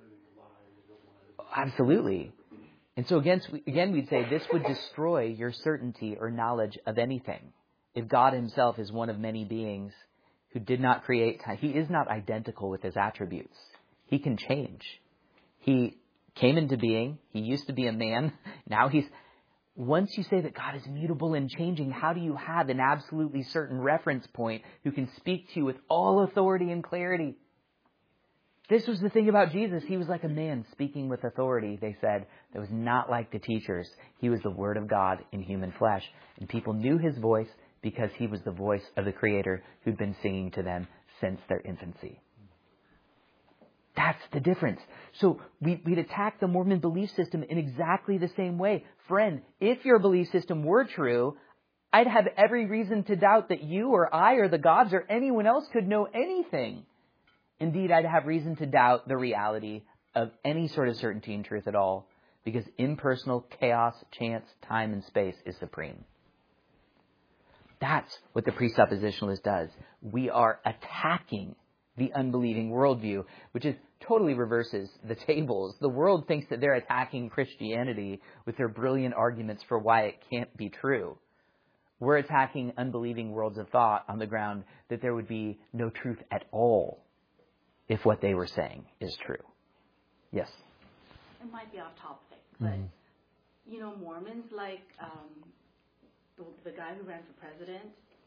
Absolutely. And so again, again, we'd say this would destroy your certainty or knowledge of anything. If God himself is one of many beings who did not create time, he is not identical with his attributes. He can change. He came into being. He used to be a man. Now he's... Once you say that God is mutable and changing, how do you have an absolutely certain reference point who can speak to you with all authority and clarity? This was the thing about Jesus. He was like a man speaking with authority, they said, that was not like the teachers. He was the Word of God in human flesh. And people knew his voice because he was the voice of the Creator who'd been singing to them since their infancy. That's the difference. So we, we'd attack the Mormon belief system in exactly the same way. Friend, if your belief system were true, I'd have every reason to doubt that you or I or the gods or anyone else could know anything. Indeed, I'd have reason to doubt the reality of any sort of certainty and truth at all, because impersonal chaos, chance, time, and space is supreme. That's what the presuppositionalist does. We are attacking the unbelieving worldview, which is totally reverses the tables. The world thinks that they're attacking Christianity with their brilliant arguments for why it can't be true. We're attacking unbelieving worlds of thought on the ground that there would be no truth at all if what they were saying is true. Yes? It might be off topic, but, mm-hmm. you know, Mormons, like um, the, the guy who ran for president.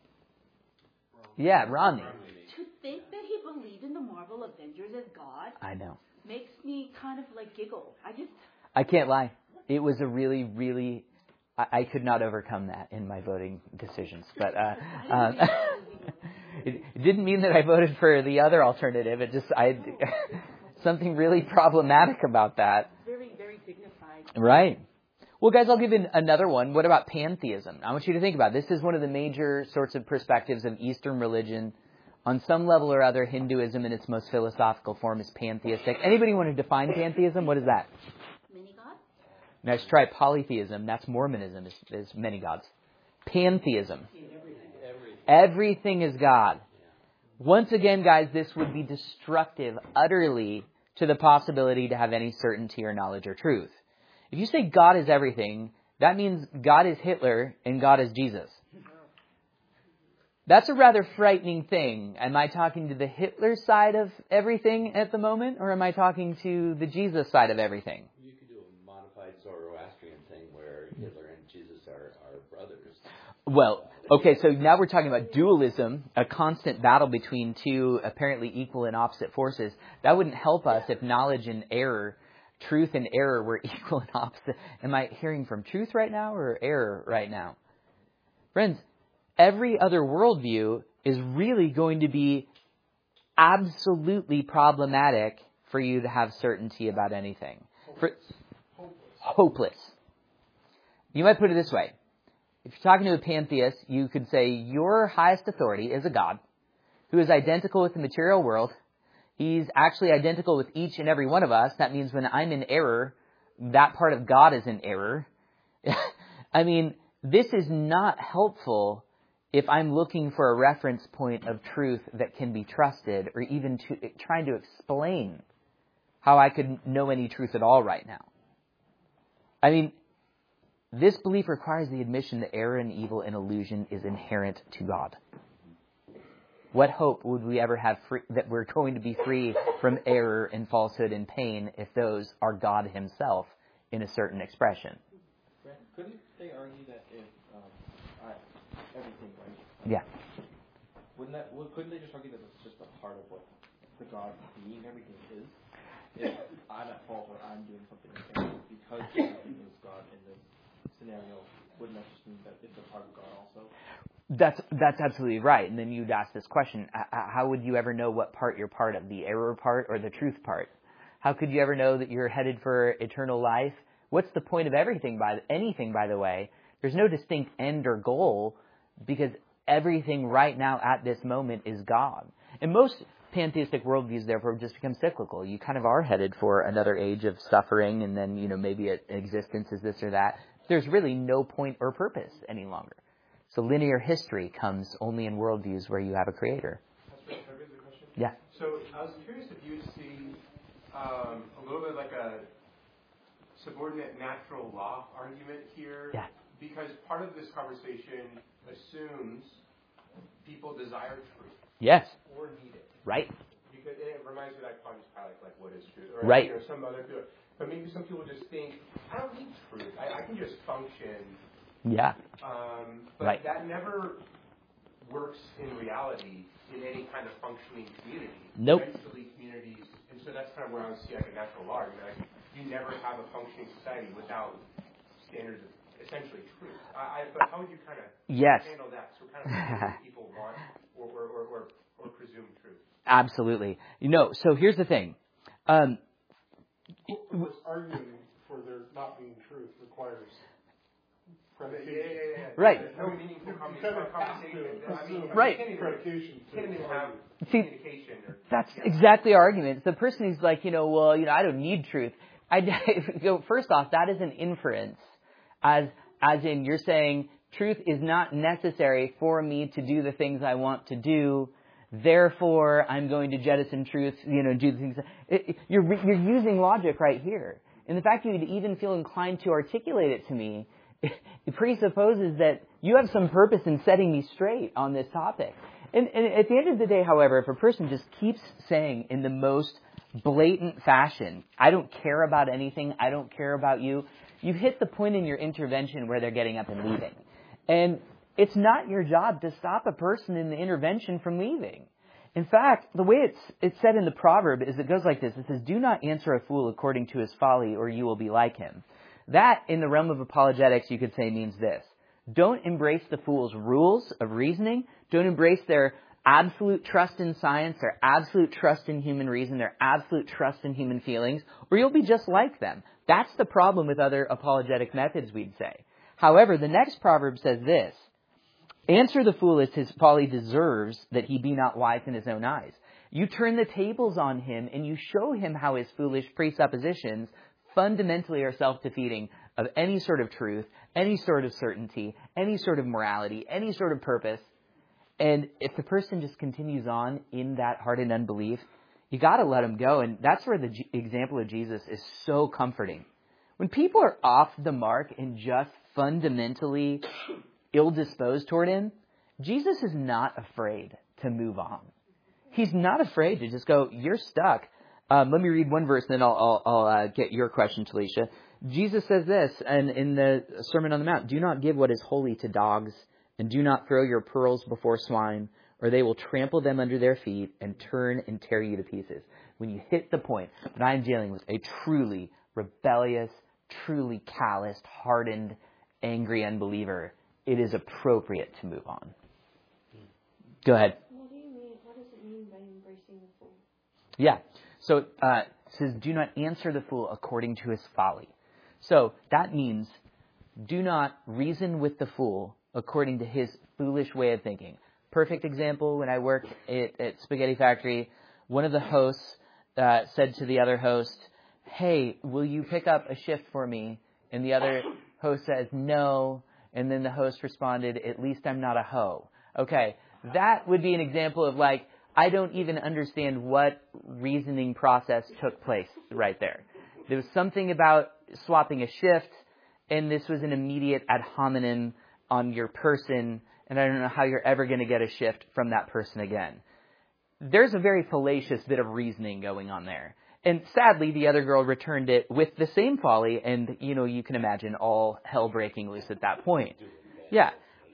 Yeah, Romney. To think that he believed in the Marvel Avengers as God, I know, makes me kind of like giggle. I just... I can't lie. It was a really, really... I, I could not overcome that in my voting decisions. But uh, uh, it, it didn't mean that I voted for the other alternative. It just... I something really problematic about that. Very, very dignified. Right. Well, guys, I'll give you another one. What about pantheism? I want you to think about it. This is one of the major sorts of perspectives of Eastern religion. On some level or other, Hinduism in its most philosophical form is pantheistic. Anybody want to define pantheism? What is that? Many gods. Next, try polytheism. That's Mormonism, is, is many gods. Pantheism. Everything. Everything is God. Once again, guys, this would be destructive utterly to the possibility to have any certainty or knowledge or truth. If you say God is everything, that means God is Hitler and God is Jesus. That's a rather frightening thing. Am I talking to the Hitler side of everything at the moment, or am I talking to the Jesus side of everything? You could do a modified Zoroastrian thing where Hitler and Jesus are, are brothers. Well, okay, so now we're talking about dualism, a constant battle between two apparently equal and opposite forces. That wouldn't help us if knowledge and error, truth and error were equal and opposite. Am I hearing from truth right now or error right now? Friends, every other worldview is really going to be absolutely problematic for you to have certainty about anything. For, hopeless. You might put it this way. If you're talking to a pantheist, you could say your highest authority is a God who is identical with the material world. He's actually identical with each and every one of us. That means when I'm in error, that part of God is in error. I mean, this is not helpful if I'm looking for a reference point of truth that can be trusted, or even to, trying to explain how I could know any truth at all right now. I mean, this belief requires the admission that error and evil and illusion is inherent to God. What hope would we ever have free, that we're going to be free from error and falsehood and pain if those are God himself in a certain expression? Couldn't they argue that if um, I, everything, right? Yeah. Wouldn't that? Well, couldn't they just argue that it's just a part of what the God being everything is? If I'm at fault or I'm doing something wrong because everything is God in this scenario, wouldn't that just mean that it's a part of God also? That's that's absolutely right. And then you'd ask this question: how would you ever know what part you're part of, the error part or the truth part? How could you ever know that you're headed for eternal life? What's the point of everything? By anything, by the way, there's no distinct end or goal, because everything right now at this moment is God. And most pantheistic worldviews, therefore, just become cyclical. You kind of are headed for another age of suffering, and then, you know, maybe an existence is this or that. There's really no point or purpose any longer. So linear history comes only in worldviews where you have a creator. Can I raise a question? Yeah. So I was curious if you see um, a little bit like a subordinate natural law argument here. Yeah. Because part of this conversation assumes people desire truth. Yes. Or need it. Right. Because it reminds me like Pontius Pilate, like what is truth? Or right. You know, some other people. But maybe some people just think, I don't need truth. I, I can just function. Yeah. Um, but right. that never works in reality in any kind of functioning community. Nope. Eventually communities, and so that's kind of where I would see like a natural law argument. Like, you never have a functioning society without standards of essentially truth. I, I, but how would you kind of yes. handle that? So kind of what people want or, or, or, or, or presume truth. Absolutely. You know, so here's the thing. Um, Of course, arguing for there not being truth requires predication. Yeah, yeah, yeah, yeah. Right. There's no meaningful conversation. I mean, right. You can't even, predication you can't even have See, communication. Or, that's yeah. exactly our argument. It's the person who's like, you know, well, you know, I don't need truth. I go first off, that is an inference, as as in you're saying truth is not necessary for me to do the things I want to do. Therefore, I'm going to jettison truth, you know, do the things. It, it, you're, you're using logic right here. And the fact that you'd even feel inclined to articulate it to me, it, it presupposes that you have some purpose in setting me straight on this topic. And, and at the end of the day, however, if a person just keeps saying in the most blatant fashion, I don't care about anything, I don't care about you, you've hit the point in your intervention where they're getting up and leaving. And it's not your job to stop a person in the intervention from leaving. In fact, the way it's it's said in the proverb is it goes like this. It says, do not answer a fool according to his folly, or you will be like him. That, in the realm of apologetics, you could say means this. Don't embrace the fool's rules of reasoning. Don't embrace their absolute trust in science, their absolute trust in human reason, their absolute trust in human feelings, or you'll be just like them. That's the problem with other apologetic methods, we'd say. However, the next proverb says this. Answer the fool as his folly deserves, that he be not wise in his own eyes. You turn the tables on him and you show him how his foolish presuppositions fundamentally are self-defeating of any sort of truth, any sort of certainty, any sort of morality, any sort of purpose. And if the person just continues on in that hardened unbelief, you got to let him go. And that's where the G- example of Jesus is so comforting. When people are off the mark and just fundamentally ill-disposed toward him, Jesus is not afraid to move on. He's not afraid to just go, you're stuck. Um, let me read one verse, and then I'll, I'll, I'll uh, get your question, Talisha. Jesus says this, and in the Sermon on the Mount, do not give what is holy to dogs, and do not throw your pearls before swine, or they will trample them under their feet and turn and tear you to pieces. When you hit the point that I'm dealing with a truly rebellious, truly calloused, hardened, angry unbeliever, it is appropriate to move on. Go ahead. What do you mean? What does it mean by embracing the fool? Yeah. So uh, it says, do not answer the fool according to his folly. So that means do not reason with the fool according to his foolish way of thinking. Perfect example, when I worked at, at Spaghetti Factory, one of the hosts uh, said to the other host, hey, will you pick up a shift for me? And the other host says, no. And then the host responded, at least I'm not a hoe. Okay, that would be an example of like, I don't even understand what reasoning process took place right there. There was something about swapping a shift, and this was an immediate ad hominem on your person, and I don't know how you're ever going to get a shift from that person again. There's a very fallacious bit of reasoning going on there. And sadly, the other girl returned it with the same folly, and, you know, you can imagine all hell breaking loose at that point. Yeah.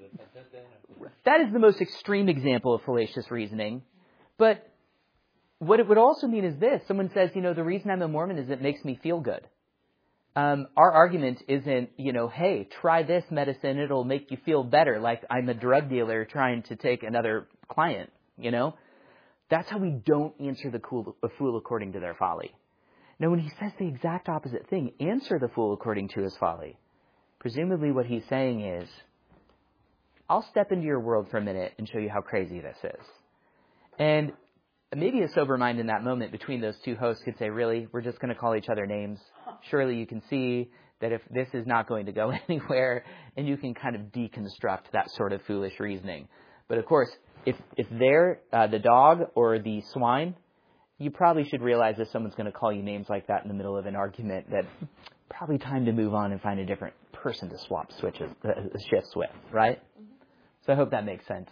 That is the most extreme example of fallacious reasoning. But what it would also mean is this. Someone says, you know, the reason I'm a Mormon is it makes me feel good. Um, our argument isn't, you know, hey, try this medicine, it'll make you feel better, like I'm a drug dealer trying to take another client, you know? That's how we don't answer the fool according to their folly. Now, when he says the exact opposite thing, answer the fool according to his folly, presumably what he's saying is, I'll step into your world for a minute and show you how crazy this is. And maybe a sober mind in that moment between those two hosts could say, really, we're just going to call each other names. Surely you can see that if this is not going to go anywhere, and you can kind of deconstruct that sort of foolish reasoning. But of course, if if they're uh, the dog or the swine, you probably should realize if someone's going to call you names like that in the middle of an argument, that probably time to move on and find a different person to swap switches, uh, shifts with, right? So I hope that makes sense.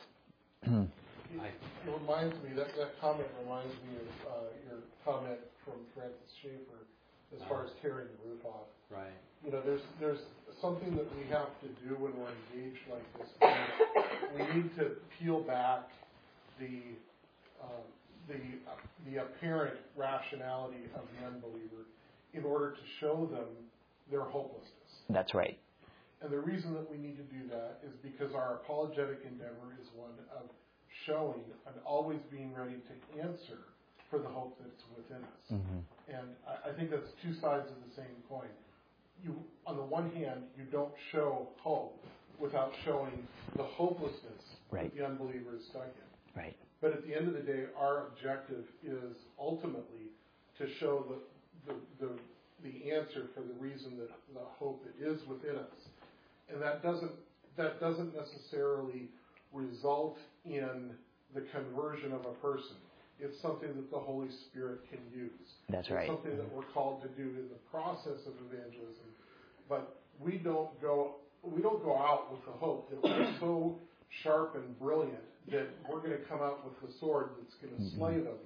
It reminds me, that, that comment reminds me of uh, your comment from Francis Schaeffer as far as tearing the roof off. Right. You know, there's there's something that we have to do when we're engaged like this. We need to peel back the uh, the uh, the apparent rationality of the unbeliever in order to show them their hopelessness. That's right. And the reason that we need to do that is because our apologetic endeavor is one of showing and always being ready to answer for the hope that's within us. Mm-hmm. And I, I think that's two sides of the same coin. You, on the one hand, you don't show hope without showing the hopelessness right. that the unbeliever is stuck in. Right. But at the end of the day, our objective is ultimately to show the, the, the, the answer for the reason that the hope that is within us. And that doesn't, that doesn't necessarily result in the conversion of a person. It's something that the Holy Spirit can use. That's right. It's something that we're called to do in the process of evangelism. But we don't go we don't go out with the hope that we're so sharp and brilliant that we're going to come out with the sword that's going to mm-hmm. slay them.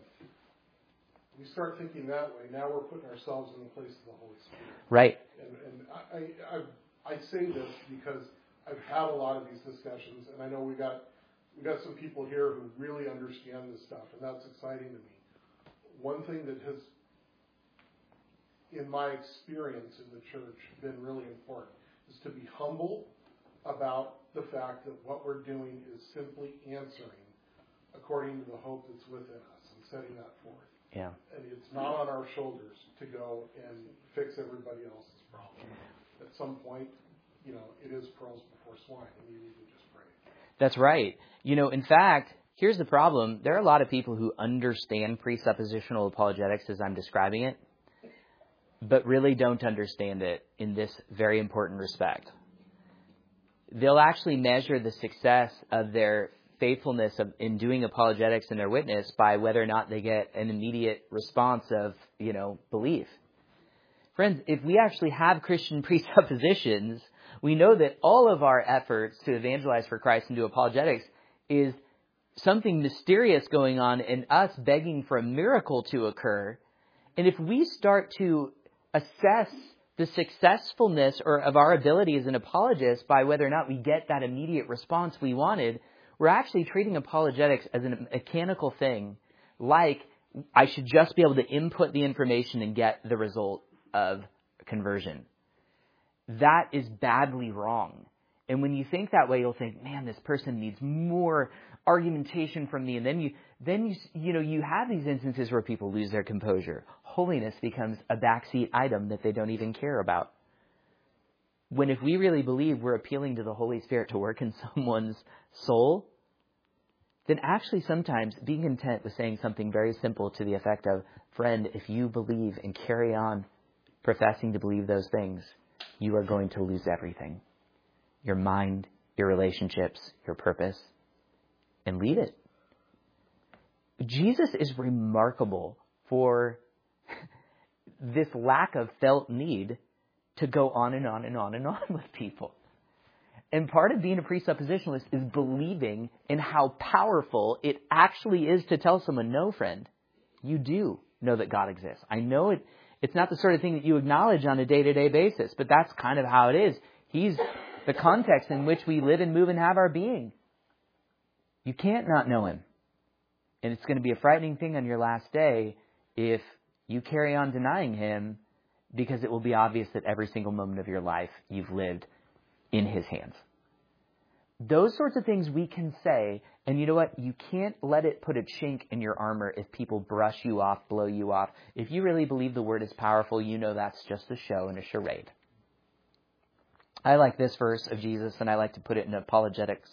We start thinking that way. Now we're putting ourselves in the place of the Holy Spirit. Right. And, and I, I, I say this because I've had a lot of these discussions, and I know we got we got some people here who really understand this stuff, and that's exciting to me. One thing that has, in my experience in the church, been really important is to be humble about the fact that what we're doing is simply answering according to the hope that's within us and setting that forth. Yeah. And it's not on our shoulders to go and fix everybody else's problem. At some point, you know, it is pearls before swine, and you need to just pray. That's right. You know, in fact, here's the problem. There are a lot of people who understand presuppositional apologetics as I'm describing it, but really don't understand it in this very important respect. They'll actually measure the success of their faithfulness of, in doing apologetics in their witness by whether or not they get an immediate response of, you know, belief. Friends, if we actually have Christian presuppositions, we know that all of our efforts to evangelize for Christ and do apologetics is something mysterious going on and us begging for a miracle to occur. And if we start to assess the successfulness or of our ability as an apologist by whether or not we get that immediate response we wanted, we're actually treating apologetics as a mechanical thing, like I should just be able to input the information and get the result of conversion. That is badly wrong. And when you think that way, you'll think, man, this person needs more argumentation from me. And then you, then you, you know, you have these instances where people lose their composure. Holiness becomes a backseat item that they don't even care about. When if we really believe we're appealing to the Holy Spirit to work in someone's soul, then actually sometimes being content with saying something very simple to the effect of, friend, if you believe and carry on professing to believe those things, you are going to lose everything. Your mind, your relationships, your purpose, and leave it. Jesus is remarkable for this lack of felt need to go on and on and on and on with people. And part of being a presuppositionalist is believing in how powerful it actually is to tell someone, no, friend, you do know that God exists. I know it. It's not the sort of thing that you acknowledge on a day-to-day basis, but that's kind of how it is. He's the context in which we live and move and have our being. You can't not know Him. And it's going to be a frightening thing on your last day if you carry on denying Him, because it will be obvious that every single moment of your life you've lived in His hands. Those sorts of things we can say, and you know what? You can't let it put a chink in your armor if people brush you off, blow you off. If you really believe the Word is powerful, you know that's just a show and a charade. I like this verse of Jesus, and I like to put it in apologetics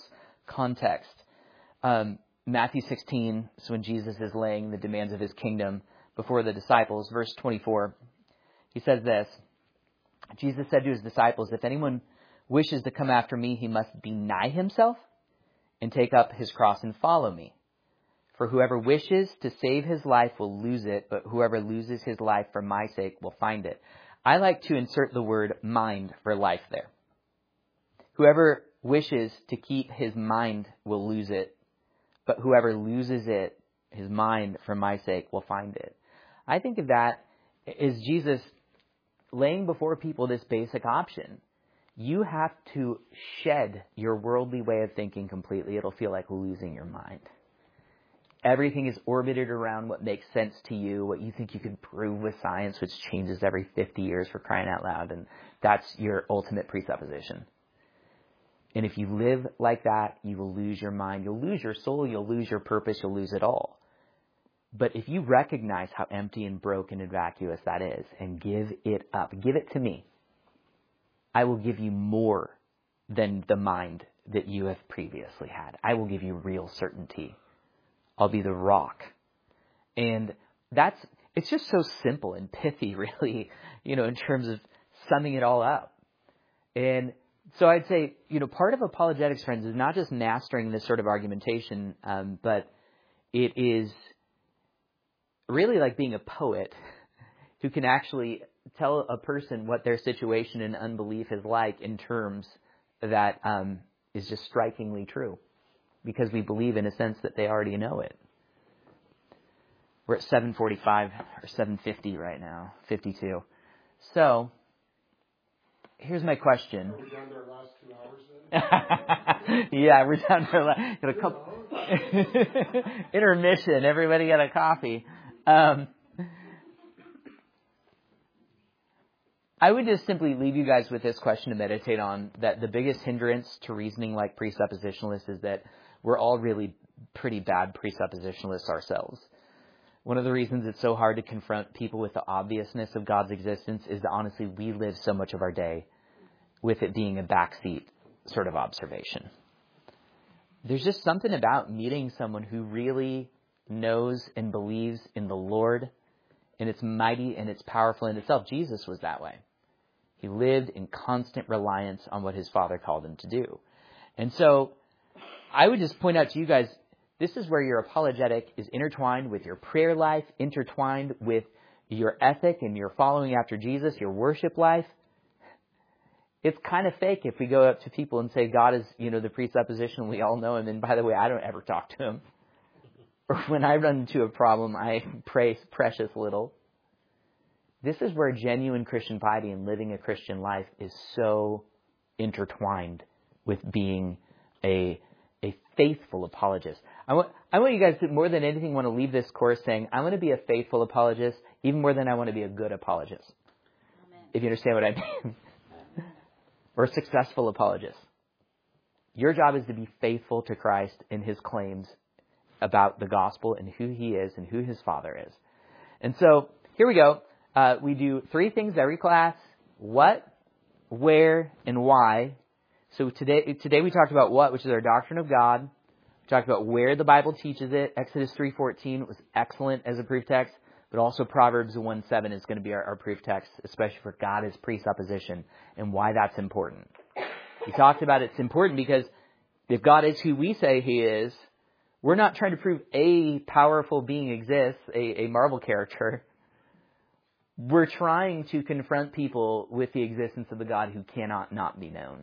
context. Um, Matthew sixteen is when Jesus is laying the demands of his kingdom before the disciples. Verse twenty-four, he says this. Jesus said to his disciples, if anyone wishes to come after me, he must deny himself and take up his cross and follow me. For whoever wishes to save his life will lose it, but whoever loses his life for my sake will find it. I like to insert the word mind for life there. Whoever wishes to keep his mind will lose it, but whoever loses it, his mind, for my sake, will find it. I think of that as Jesus laying before people this basic option. You have to shed your worldly way of thinking completely. It'll feel like losing your mind. Everything is orbited around what makes sense to you, what you think you can prove with science, which changes every fifty years for crying out loud, and that's your ultimate presupposition. And if you live like that, you will lose your mind. You'll lose your soul. You'll lose your purpose. You'll lose it all. But if you recognize how empty and broken and vacuous that is and give it up, give it to me, I will give you more than the mind that you have previously had. I will give you real certainty. I'll be the rock. And that's, it's just so simple and pithy, really, you know, in terms of summing it all up. And so I'd say, you know, part of apologetics, friends, is not just mastering this sort of argumentation, um, but it is really like being a poet who can actually tell a person what their situation and unbelief is like in terms that um, is just strikingly true, because we believe in a sense that they already know it. We're at seven forty-five or seven fifty right now, fifty-two. So here's my question. Are we down to our last two hours then? Yeah, we're down to our last, got a couple intermission. Everybody got a coffee. Um, I would just simply leave you guys with this question to meditate on, that the biggest hindrance to reasoning like presuppositionalists is that we're all really pretty bad presuppositionalists ourselves. One of the reasons it's so hard to confront people with the obviousness of God's existence is that honestly we live so much of our day with it being a backseat sort of observation. There's just something about meeting someone who really knows and believes in the Lord, and it's mighty and it's powerful in itself. Jesus was that way. He lived in constant reliance on what his Father called him to do. And so I would just point out to you guys, this is where your apologetic is intertwined with your prayer life, intertwined with your ethic and your following after Jesus, your worship life. It's kind of fake if we go up to people and say God is, you know, the presupposition, we all know him, and by the way, I don't ever talk to him. Or when I run into a problem, I pray precious little. This is where genuine Christian piety and living a Christian life is so intertwined with being a a faithful apologist. I want, I want you guys to, more than anything, want to leave this course saying, I want to be a faithful apologist, even more than I want to be a good apologist. Amen. If you understand what I mean. Or a successful apologist. Your job is to be faithful to Christ in his claims about the gospel and who he is and who his Father is. And so, here we go. Uh, we do three things every class. What, where, and why. So today, today we talked about what, which is our doctrine of God. We talked about where the Bible teaches it. Exodus three fourteen was excellent as a proof text, but also Proverbs one seven is going to be our, our proof text, especially for God as presupposition and why that's important. We talked about it's important because if God is who we say he is, we're not trying to prove a powerful being exists, a, a Marvel character. We're trying to confront people with the existence of the God who cannot not be known.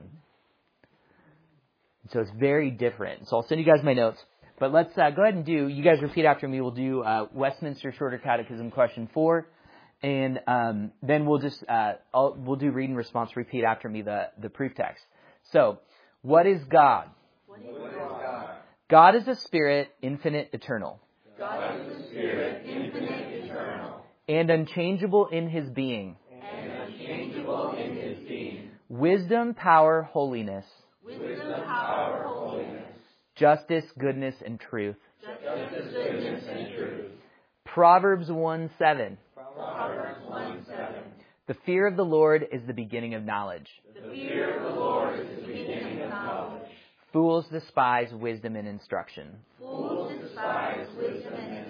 So it's very different. So I'll send you guys my notes. But let's uh, go ahead and do, you guys repeat after me. We'll do uh, Westminster Shorter Catechism question four. And um, then we'll just, uh, I'll, we'll do read and response. Repeat after me the, the proof text. So, what is God? What is God? God is a spirit, infinite, eternal. God is a spirit, infinite, eternal. And unchangeable in his being. And unchangeable in his being. Wisdom, power, holiness. Wisdom, power, holiness. Justice, goodness, and truth. Justice, goodness, and truth. Proverbs one seven. Proverbs one seven. The fear of the Lord is the beginning of knowledge. The fear of the Lord is the beginning of knowledge. Fools despise wisdom and instruction. Fools despise wisdom and